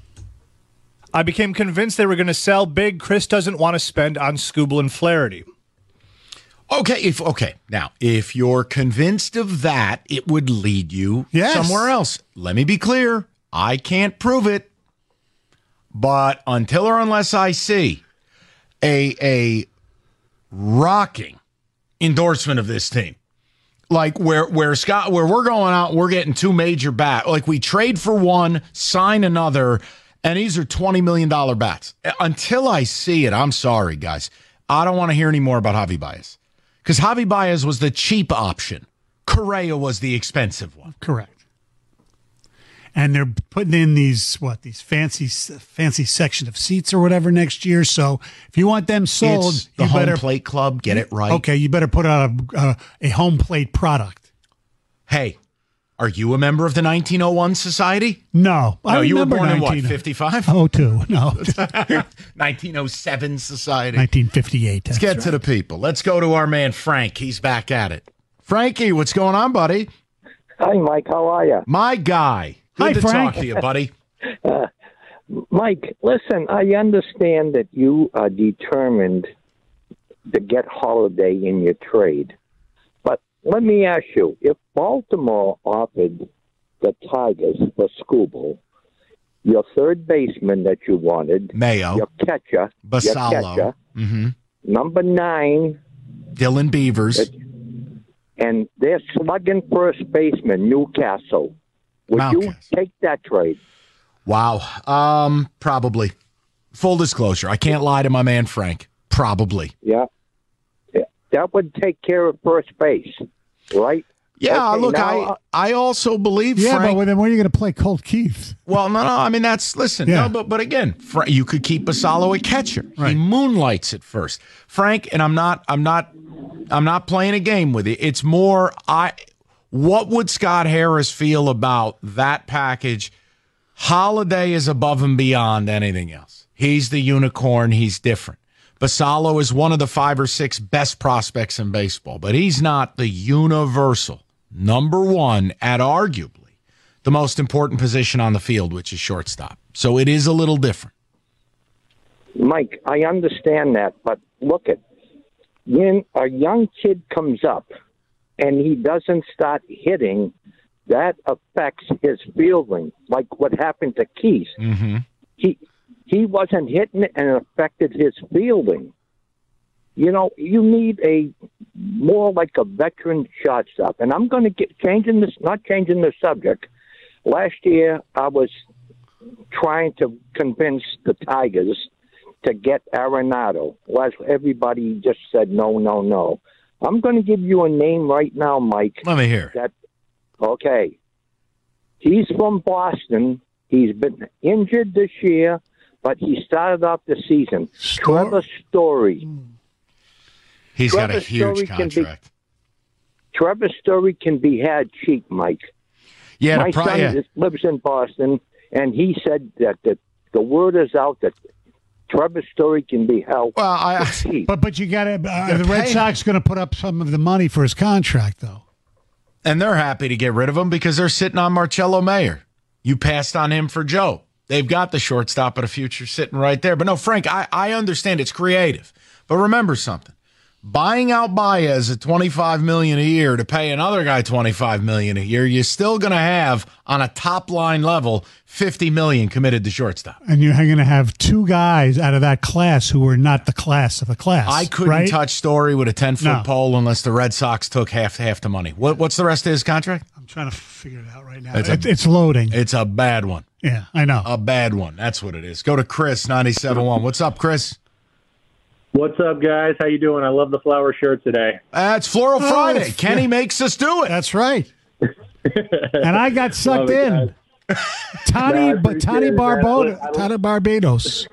I became convinced they were going to sell big. Chris doesn't want to spend on Scooble and Flaherty. Okay, if okay. Now, if you're convinced of that, it would lead you Yes. somewhere else. Let me be clear. I can't prove it, but until or unless I see a a rocking endorsement of this team, like where where Scott, where we're going out, we're getting two major bats. Like we trade for one, sign another, and these are twenty million dollars bats. Until I see it, I'm sorry, guys. I don't want to hear any more about Javi Baez. Because Javi Baez was the cheap option. Correa was the expensive one. Correct. And they're putting in these, what, these fancy fancy section of seats or whatever next year. So if you want them sold, It's the you home better plate club. Get it right. Okay, you better put out a, a, a home plate product. Hey, are you a member of the nineteen oh one Society? No. No, you were born in what, nineteen fifty-five? Oh, two. No. nineteen oh seven Society. nineteen fifty-eight. Let's get right to the people. Let's go to our man, Frank. He's back at it. Frankie, what's going on, buddy? Hi, Mike. How are you? My guy. Good Hi, to Frank. talk to you, buddy. Uh, Mike, listen, I understand that you are determined to get Holiday in your trade. But let me ask you, if Baltimore offered the Tigers for Skubal, your third baseman that you wanted, Mayo, your catcher, Basallo, your catcher, mm-hmm. number nine, Dylan Beavers, and they're slugging first baseman, Newcastle. Would Mountcastle. you take that trade? Wow. Um, probably. Full disclosure, I can't lie to my man Frank. Probably. Yeah. yeah. That would take care of first base, right? Yeah, Okay, look, now, I I also believe Yeah, Frank. but then when are you going to play Colt Keith? Well, no, no. I mean, that's listen. Yeah. No, but but again, Fra- you could keep Basallo at catcher. He moonlights at first, Frank. And I'm not. I'm not. I'm not playing a game with you. It's more. I. What would Scott Harris feel about that package? Holiday is above and beyond anything else. He's the unicorn. He's different. Basallo is one of the five or six best prospects in baseball, but he's not the universal number one at arguably the most important position on the field, which is shortstop. So it is a little different. Mike, I understand that, but look at when a young kid comes up and he doesn't start hitting, that affects his fielding, like what happened to Keith. Mm-hmm. He he wasn't hitting it, and it affected his fielding. You know, you need a more like a veteran shortstop. And I'm going to get changing this, not changing the subject. Last year, I was trying to convince the Tigers to get Arenado. Well, everybody just said no, no, no. I'm going to give you a name right now, Mike. Let me hear. That okay. He's from Boston. He's been injured this year, but he started off the season. Stor- Trevor Story. He's Trevor got a huge Story can be- contract. Trevor Story can be had cheap, Mike. Yeah, My the pro- son yeah. is, lives in Boston, and he said that the, the word is out that Trevor Story can be held Well, I, cheap. But but you got to. Uh, gotta the Red pay him. Sox going to put up some of the money for his contract, though. and they're happy to get rid of him because they're sitting on Marcello Mayer. You passed on him for Joe. They've got the shortstop of the future sitting right there. But no, Frank, I, I understand it's creative. But remember something. Buying out Baez at twenty-five million dollars a year to pay another guy twenty-five million dollars a year, you're still going to have, on a top-line level, fifty million dollars committed to shortstop. And you're going to have two guys out of that class who are not the class of a class. I couldn't right? touch Story with a ten-foot No. pole unless the Red Sox took half half the money. What, what's the rest of his contract? I'm trying to figure it out right now. It's It's, a- it's loading. It's a bad one. Yeah, I know. A bad one. That's what it is. Go to Chris, ninety-seven point one. What's up, Chris? What's up, guys? How you doing? I love the flower shirt today. Uh, it's Floral Oh, Friday. yeah. Kenny makes us do it. That's right. And I got sucked Love it, in. guys. Tony, No, I but appreciate Tony it, man. Barbados, I- I- Tony Barbados.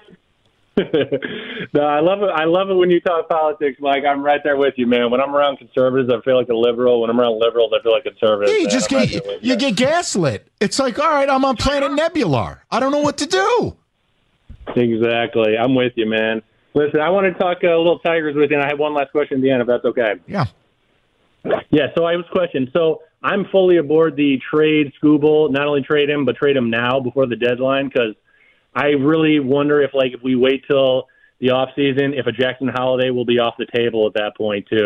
No, I love it. I love it when you talk politics, Mike. I'm right there with you, man. When I'm around conservatives, I feel like a liberal. When I'm around liberals, I feel like conservatives. Yeah, you man. just I'm right get there with you get gaslit. It's like, all right, I'm on Planet Nebular. I don't know what to do. Exactly. I'm with you, man. Listen, I want to talk uh, a little Tigers with you, and I have one last question at the end, if that's okay. Yeah. Yeah, so I was questioning. So I'm fully aboard the trade Skubal, not only trade him, but trade him now before the deadline, because I really wonder if, like, if we wait till the offseason, if a Jackson Holiday will be off the table at that point, too.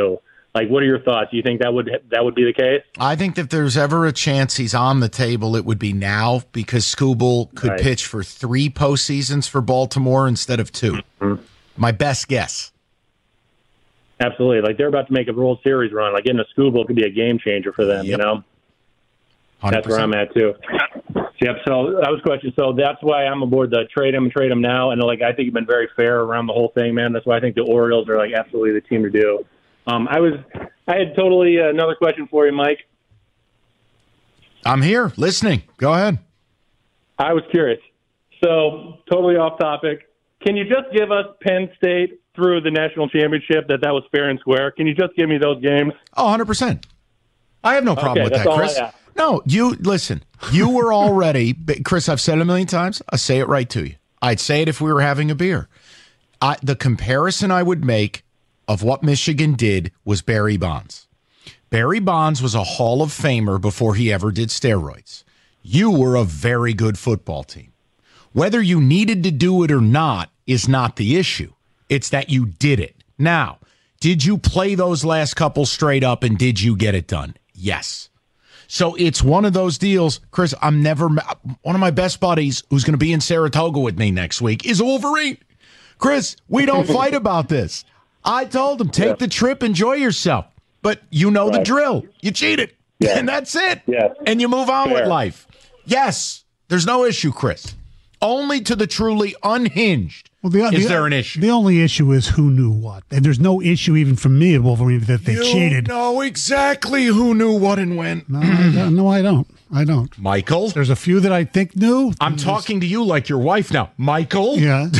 Like, what are your thoughts? Do you think that would that would be the case? I think if there's ever a chance he's on the table, it would be now, because Skubal could Right. pitch for three postseasons for Baltimore instead of two. Mm-hmm. My best guess. Absolutely. Like, they're about to make a World Series run. Like, getting a Skubal could be a game changer for them, Yep. you know? one hundred That's where percent. I'm at, too. Yep, so that was a question. So that's why I'm aboard the trade him and trade him now. And, like, I think you've been very fair around the whole thing, man. That's why I think the Orioles are, like, absolutely the team to do. Um, I was, I had totally uh, another question for you, Mike. I'm here listening. Go ahead. I was curious. So, totally off topic. Can you just give us Penn State through the national championship, that that was fair and square? Can you just give me those games? Oh, one hundred percent. I have no problem Okay, with that's that, all I Chris. ask. No, you listen. You were already, Chris, I've said it a million times. I'll say it right to you. I'd say it if we were having a beer. I, the comparison I would make of what Michigan did was Barry Bonds. Barry Bonds was a Hall of Famer before he ever did steroids. You were a very good football team. Whether you needed to do it or not is not the issue. It's that you did it. Now, did you play those last couple straight up, and did you get it done? Yes. So it's one of those deals, Chris. I'm never one of my best buddies who's going to be in Saratoga with me next week is a Wolverine. Chris, we don't fight about this. I told him, take Yeah. the trip, enjoy yourself. But you know the Right. drill. You cheated. Yeah. And that's it. Yeah. And you move on Fair. with life. Yes, there's no issue, Chris. Only to the truly unhinged Well, the, is the- there an issue. The only issue is who knew what. And there's no issue even for me at Wolverine that they you cheated. know exactly who knew what and when. No, I don't, no, I don't. I don't. Michael? There's a few that I think knew. I'm talking to you like your wife now. Michael? Yeah.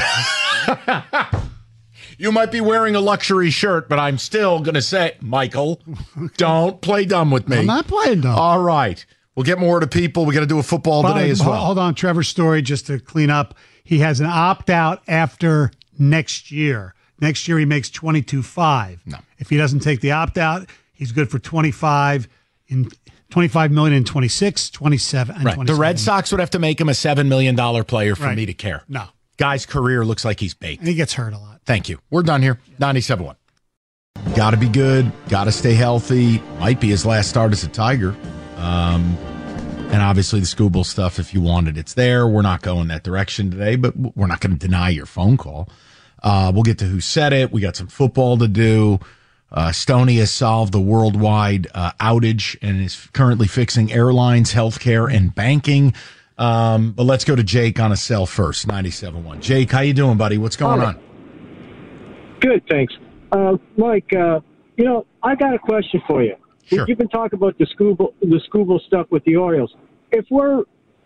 You might be wearing a luxury shirt, but I'm still going to say, Michael, don't play dumb with me. I'm not playing dumb. All right. We'll get more to people. We got to do a football But, today as uh, well. Hold on, Trevor's story, just to clean up. He has an opt-out after next year. Next year, he makes twenty-two five. No. If he doesn't take the opt-out, he's good for twenty-five in twenty-five million in twenty-six, twenty-seven, and Right. The twenty-seven. Red Sox would have to make him a seven million dollars player for Right. me to care. No. Guy's career looks like he's baked. And he gets hurt a lot. Thank you. We're done here. ninety-seven point one. Got to be good. Got to stay healthy. Might be his last start as a Tiger. Um, and obviously the Skubal stuff, if you wanted, it's there. We're not going that direction today, but we're not going to deny your phone call. Uh, we'll get to who said it. We got some football to do. Uh, Stoney has solved the worldwide uh, outage and is currently fixing airlines, healthcare, and banking. Um, but let's go to Jake on a cell first, ninety-seven point one. Jake, how you doing, buddy? What's going on? Good, thanks. Uh, Mike, uh, you know, I got a question for you. Sure. You've been talking about the Skubal, the Skubal stuff with the Orioles. If we're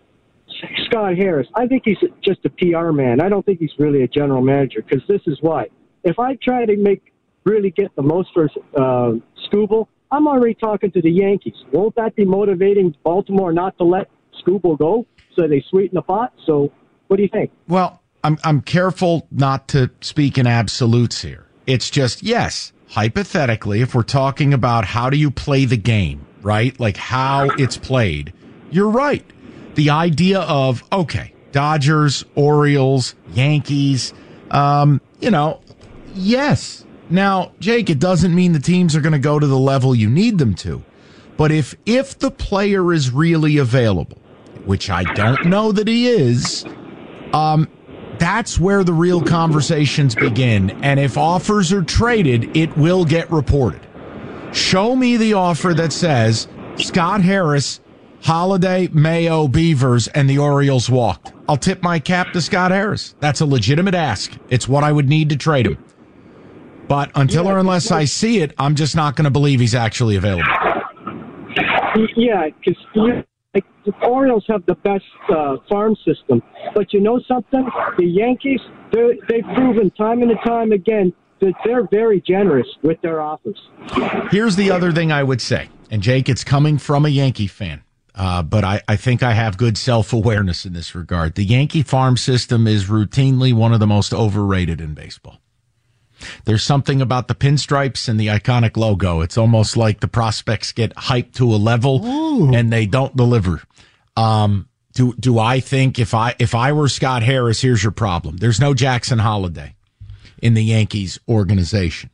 Scott Harris, I think he's just a P R man. I don't think he's really a general manager, because this is why. If I try to make really get the most for uh, Skubal, I'm already talking to the Yankees. Won't that be motivating Baltimore not to let Skubal go so they sweeten the pot? So what do you think? Well, I'm I'm careful not to speak in absolutes here. It's just, yes, hypothetically, if we're talking about how do you play the game, right? Like how it's played, you're right. The idea of, okay, Dodgers, Orioles, Yankees, um, you know, yes. Now, Jake, it doesn't mean the teams are going to go to the level you need them to. But if if the player is really available, which I don't know that he is, um, that's where the real conversations begin. And if offers are traded, it will get reported. Show me the offer that says Scott Harris, Holiday, Mayo, Beavers, and the Orioles walked. I'll tip my cap to Scott Harris. That's a legitimate ask. It's what I would need to trade him. But until Yeah, or unless I see it, I'm just not going to believe he's actually available. Yeah, because like, the Orioles have the best uh, farm system. But you know something? The Yankees, they're- they've proven time and time again that they're very generous with their offers. Here's the other thing I would say, and Jake, it's coming from a Yankee fan, uh, but I, I think I have good self-awareness in this regard. The Yankee farm system is routinely one of the most overrated in baseball. There's something about the pinstripes and the iconic logo. It's almost like the prospects get hyped to a level Ooh. and they don't deliver. Um, do do I think if I if I were Scott Harris, here's your problem. There's no Jackson Holiday in the Yankees organization.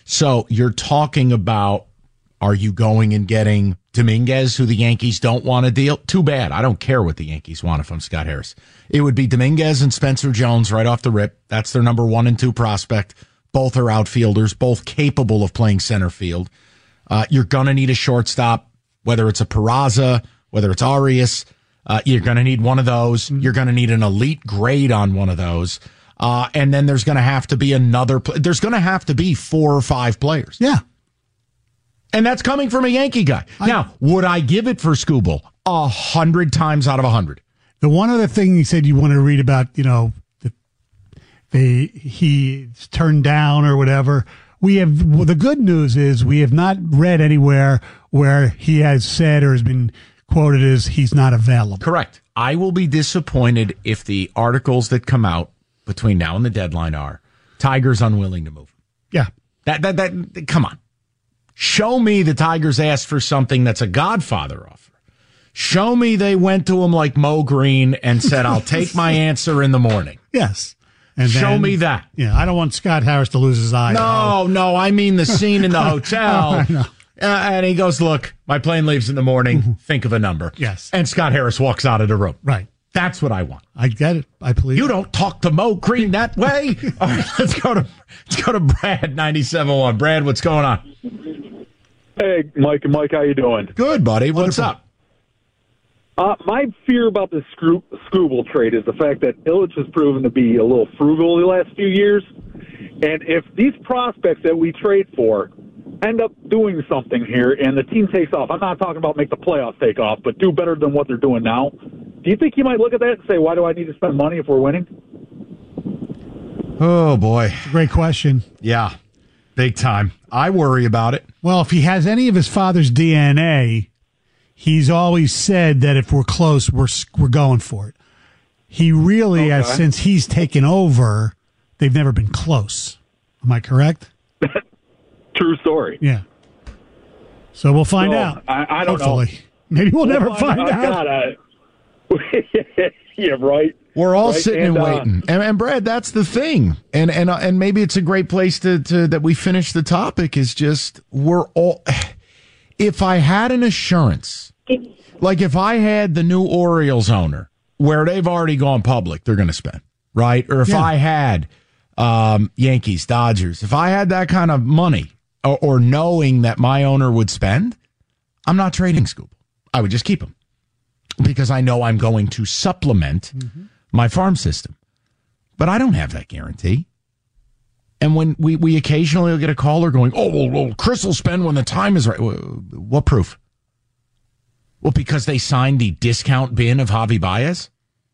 So you're talking about, are you going and getting Dominguez, who the Yankees don't want to deal? Too bad. I don't care what the Yankees want if I'm Scott Harris. It would be Dominguez and Spencer Jones right off the rip. That's their number one and two prospect. Both are outfielders, both capable of playing center field. Uh, you're going to need a shortstop, whether it's a Peraza, whether it's Arias. Uh, you're going to need one of those. You're going to need an elite grade on one of those. Uh, and then there's going to have to be another. Pl- there's going to have to be four or five players. Yeah. And that's coming from a Yankee guy. I, now, would I give it for Skubal? A hundred times out of a hundred. The one other thing you said you wanted to read about, you know, the, they he's turned down or whatever. We have well, the good news is we have not read anywhere where he has said or has been quoted as he's not available. Correct. I will be disappointed if the articles that come out between now and the deadline are Tigers unwilling to move. Yeah. That that that come on. Show me the Tigers asked for something that's a Godfather offer. Show me they went to him like Mo Green and said, I'll take my answer in the morning. Yes. And Show then, me that. Yeah, I don't want Scott Harris to lose his eye. No, no, I mean the scene in the hotel. I know. Uh, and he goes, look, my plane leaves in the morning. Mm-hmm. Think of a number. Yes. And Scott Harris walks out of the room. Right. That's what I want. I get it. I believe you don't talk to Mo Green that way. All right, let's go to let's go to Brad ninety-seven point one. Brad, what's going on? Hey, Mike and Mike, how you doing? Good, buddy. What's Wonderful. up? Uh, my fear about the Scroo- Skubal trade is the fact that Illich has proven to be a little frugal the last few years. And if these prospects that we trade for end up doing something here and the team takes off, I'm not talking about make the playoffs take off, but do better than what they're doing now, do you think he might look at that and say, why do I need to spend money if we're winning? Oh, boy. Great question. Yeah, big time. I worry about it. Well, if he has any of his father's D N A, he's always said that if we're close, we're we're going for it. He really, okay. has, since he's taken over, they've never been close. Am I correct? True story. Yeah. So we'll find so, out. I, I don't Hopefully. know. Maybe we'll, we'll find never find out. out. Yeah, right. We're all right? sitting and, and waiting. Uh, and, and Brad, that's the thing. And and uh, and maybe it's a great place to, to that we finish the topic is just we're all. If I had an assurance, like if I had the new Orioles owner where they've already gone public, they're going to spend, right? Or if Yeah. I had um, Yankees, Dodgers, if I had that kind of money or, or knowing that my owner would spend, I'm not trading Skubal. I would just keep him because I know I'm going to supplement mm-hmm. my farm system. But I don't have that guarantee. And when we, we occasionally will get a caller going, oh, well, well, Chris will spend when the time is right. What proof? Well, because they signed the discount bin of Javi Baez?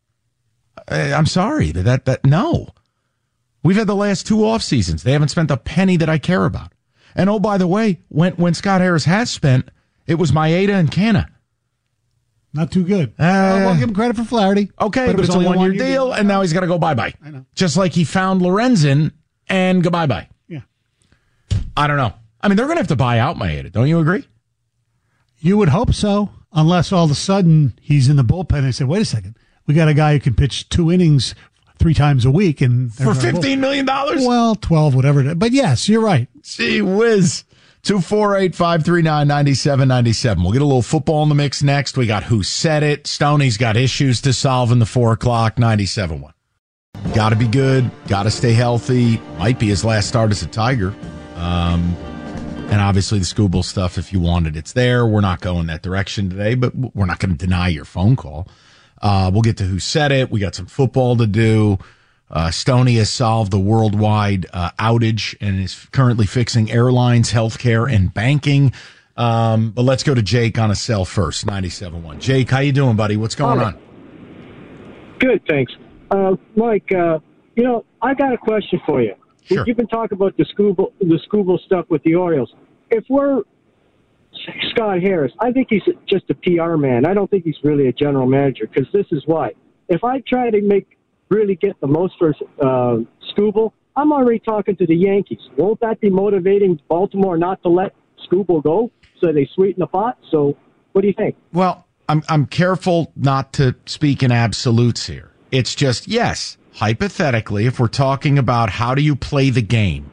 I'm sorry. That, that, no. We've had the last two off seasons. They haven't spent a penny that I care about. And oh, by the way, when, when Scott Harris has spent, it was Maeda and Canna. Not too good. Uh, well, we'll give him credit for Flaherty. Okay, but, but it's a one-year one deal, deal, and now he's got to go bye-bye. I know. Just like he found Lorenzen and go bye-bye. Yeah. I don't know. I mean, they're going to have to buy out Maeda. Don't you agree? You would hope so, unless all of a sudden he's in the bullpen and they say, wait a second, we got a guy who can pitch two innings three times a week. and For fifteen million dollars? Well, twelve, whatever it is. But yes, you're right. Gee whiz. two four eight, five three nine, nine seven nine seven. We'll get a little football in the mix next. We got Who Said It. Stoney's got issues to solve in the four o'clock, ninety-seven point one. Got to be good. Got to stay healthy. Might be his last start as a Tiger. Um, and obviously the Skubal stuff, if you want it, it's there. We're not going that direction today, but we're not going to deny your phone call. Uh, we'll get to Who Said It. We got some football to do. Uh, Stoney has solved the worldwide uh, outage and is currently fixing airlines, healthcare, and banking. Um, but let's go to Jake on a cell first, ninety-seven point one. Jake, how you doing, buddy? What's going on? Good, thanks. Uh, Mike, uh, you know, I got a question for you. Sure. You've been talking about the Skubal, the Skubal stuff with the Orioles. If we're Scott Harris, I think he's just a P R man. I don't think he's really a general manager because this is why. If I try to make really get the most for uh, Skubal, I'm already talking to the Yankees. Won't that be motivating Baltimore not to let Skubal go so they sweeten the pot? So what do you think? Well, I'm I'm careful not to speak in absolutes here. It's just, yes, hypothetically, if we're talking about how do you play the game,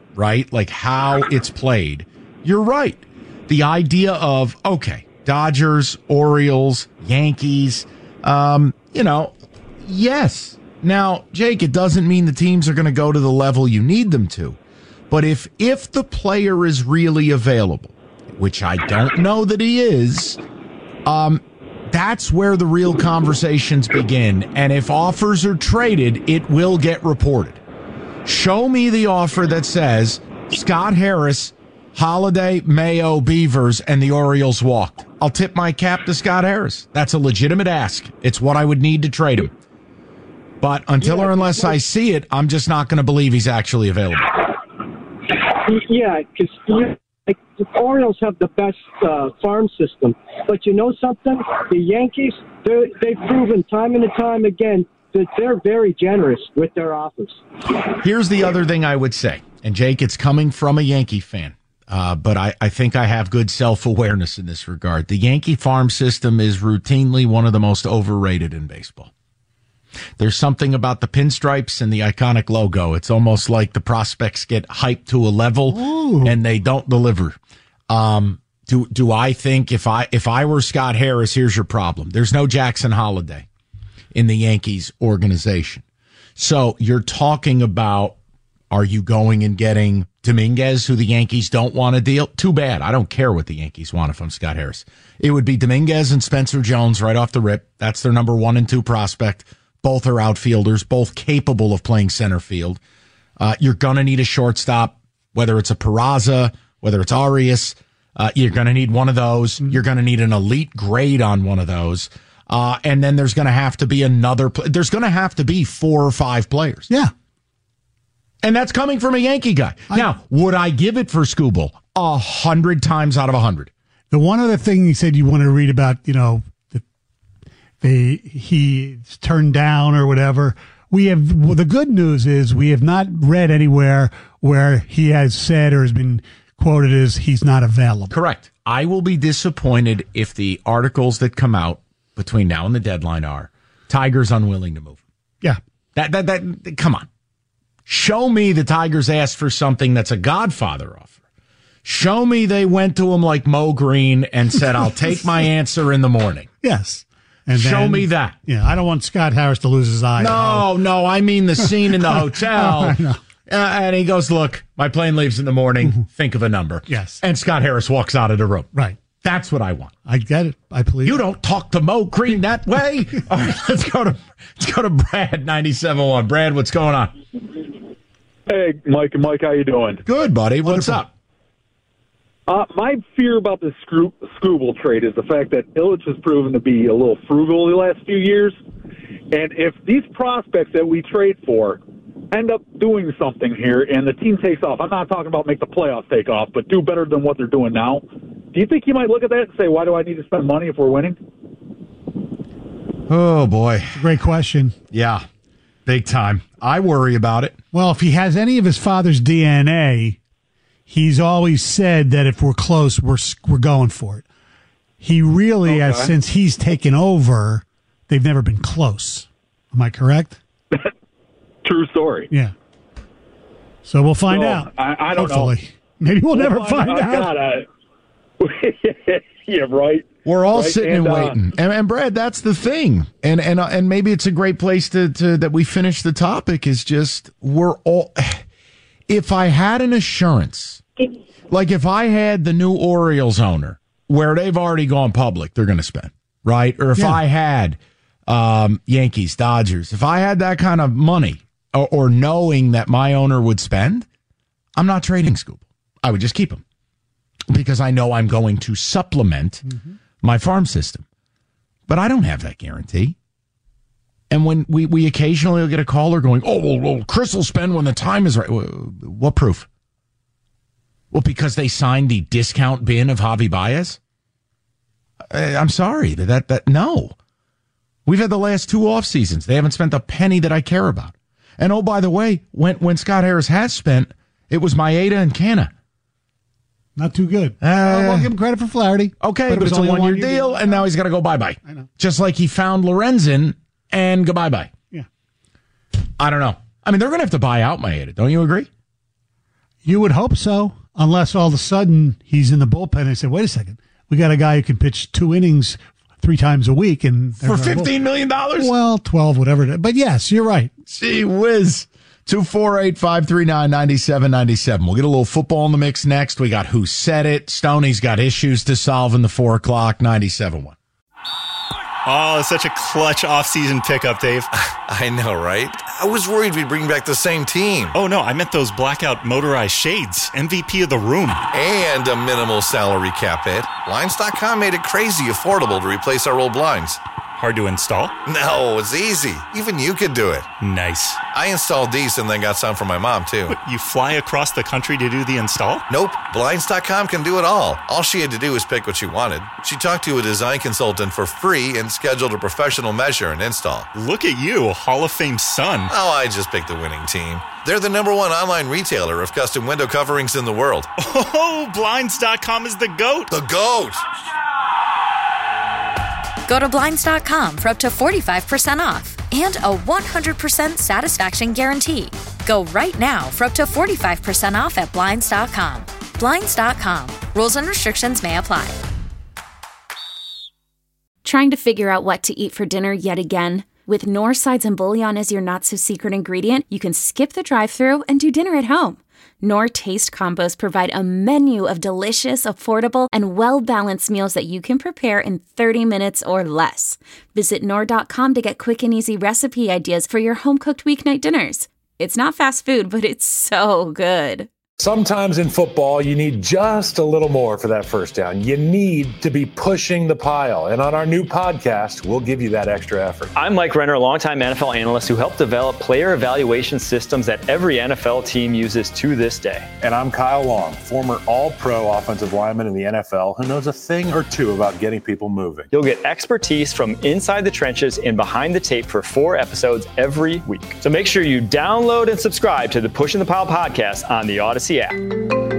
right? Like how it's played. You're right. The idea of, okay, Dodgers, Orioles, Yankees, um, you know, yes. Now, Jake, it doesn't mean the teams are going to go to the level you need them to. But if if the player is really available, which I don't know that he is, um, that's where the real conversations begin. And if offers are traded, it will get reported. Show me the offer that says Scott Harris, Holiday, Mayo, Beavers, and the Orioles walked. I'll tip my cap to Scott Harris. That's a legitimate ask. It's what I would need to trade him. But until yeah, or unless I see it, I'm just not going to believe he's actually available. Yeah, because like, the Orioles have the best uh, farm system. But you know something? The Yankees, they've proven time and time again that they're very generous with their offers. Here's the other thing I would say. And, Jake, it's coming from a Yankee fan. Uh, but I, I think I have good self-awareness in this regard. The Yankee farm system is routinely one of the most overrated in baseball. There's something about the pinstripes and the iconic logo. It's almost like the prospects get hyped to a level Ooh. and they don't deliver. Um, do do I think if I if I were Scott Harris, here's your problem. There's no Jackson Holiday in the Yankees organization. So you're talking about, are you going and getting Dominguez, who the Yankees don't want to deal? Too bad. I don't care what the Yankees want if I'm Scott Harris. It would be Dominguez and Spencer Jones right off the rip. That's their number one and two prospect. Both are outfielders, both capable of playing center field. Uh, you're going to need a shortstop, whether it's a Peraza, whether it's Arias. Uh, you're going to need one of those. Mm-hmm. You're going to need an elite grade on one of those. Uh, and then there's going to have to be another. Pl- there's going to have to be four or five players. Yeah. And that's coming from a Yankee guy. I, now, would I give it for Skubal? A hundred times out of a hundred. The one other thing you said you wanted to read about, you know, They, he's turned down or whatever. We have, well, the good news is we have not read anywhere where he has said or has been quoted as he's not available. Correct. I will be disappointed if the articles that come out between now and the deadline are Tigers unwilling to move. Yeah. That, that, that, come on. Show me the Tigers asked for something that's a Godfather offer. Show me they went to him like Mo Green and said, I'll take my answer in the morning. Yes. And Show then, me that. Yeah, I don't want Scott Harris to lose his eye. No, no, I mean the scene in the hotel. oh, uh, and he goes, look, my plane leaves in the morning. Mm-hmm. Think of a number. Yes. And Scott Harris walks out of the room. Right. That's what I want. I get it. I believe You don't talk to Mo Green that way. All right, let's go to let's go to Brad, ninety-seven point one. Brad, what's going on? Hey, Mike and Mike, how you doing? Good, buddy. What's Wonderful. up? Uh, my fear about the Scroo- Skubal trade is the fact that Illich has proven to be a little frugal the last few years. And if these prospects that we trade for end up doing something here and the team takes off, I'm not talking about make the playoffs take off, but do better than what they're doing now, do you think you might look at that and say, why do I need to spend money if we're winning? Oh, boy. Great question. Yeah, big time. I worry about it. Well, if he has any of his father's D N A, he's always said that if we're close, we're we're going for it. He really, okay. has, since he's taken over, they've never been close. Am I correct? True story. Yeah. So we'll find so, out. I, I don't hopefully. know. Maybe we'll, we'll never find, find out. out. yeah, right. We're all right? sitting and, and waiting. Uh, and, and Brad, that's the thing. And and uh, and maybe it's a great place to, to that we finish the topic is just we're all. If I had an assurance, like if I had the new Orioles owner where they've already gone public, they're going to spend, right? Or if yeah. I had um, Yankees, Dodgers, if I had that kind of money or, or knowing that my owner would spend, I'm not trading Skubal. I would just keep him because I know I'm going to supplement mm-hmm. my farm system. But I don't have that guarantee. And when we, we occasionally will get a caller going, oh, well, well, Chris will spend when the time is right. What proof? Well, because they signed the discount bin of Javi Baez? I'm sorry. That that No. We've had the last two off seasons. They haven't spent a penny that I care about. And oh, by the way, when, when Scott Harris has spent, it was Maeda and Canna. Not too good. Uh, I'll give him credit for Flaherty. Okay, but, but it's a one-year one deal, deal, and now he's got to go bye-bye. I know. Just like he found Lorenzen and go bye-bye. Yeah. I don't know. I mean, they're going to have to buy out Maeda. Don't you agree? You would hope so, unless all of a sudden he's in the bullpen and they say, wait a second, we got a guy who can pitch two innings three times a week. and For fifteen million dollars? Well, twelve, whatever. it is. But yes, you're right. Gee whiz. two four eight, five three nine, nine seven nine seven. We'll get a little football in the mix next. We got Who Said It. Stoney's got issues to solve in the four o'clock, ninety-seven point one. Oh, it's such a clutch off-season pickup, Dave. I know, right? I was worried we'd bring back the same team. Oh, no, I meant those blackout motorized shades. M V P of the room. And a minimal salary cap hit. Blinds dot com made it crazy affordable to replace our old blinds. Hard to install? No, it's easy. Even you could do it. Nice. I installed these and then got some for my mom, too. What, you fly across the country to do the install? Nope. Blinds dot com can do it all. All she had to do was pick what she wanted. She talked to a design consultant for free and scheduled a professional measure and install. Look at you, a Hall of Fame son. Oh, I just picked the winning team. They're the number one online retailer of custom window coverings in the world. Oh, Blinds dot com is the GOAT. The GOAT! Go to Blinds dot com for up to forty-five percent off and a one hundred percent satisfaction guarantee. Go right now for up to forty-five percent off at Blinds dot com. Blinds dot com. Rules and restrictions may apply. Trying to figure out what to eat for dinner yet again? With Knorr Sides and Bouillon as your not-so-secret ingredient, you can skip the drive-thru and do dinner at home. Knorr Taste Combos provide a menu of delicious, affordable, and well-balanced meals that you can prepare in thirty minutes or less. Visit Knorr dot com to get quick and easy recipe ideas for your home-cooked weeknight dinners. It's not fast food, but it's so good. Sometimes in football, you need just a little more for that first down. You need to be pushing the pile. And on our new podcast, we'll give you that extra effort. I'm Mike Renner, a longtime N F L analyst who helped develop player evaluation systems that every N F L team uses to this day. And I'm Kyle Long, former all-pro offensive lineman in the N F L who knows a thing or two about getting people moving. You'll get expertise from inside the trenches and behind the tape for four episodes every week. So make sure you download and subscribe to the Pushing the Pile podcast on the Odyssey app.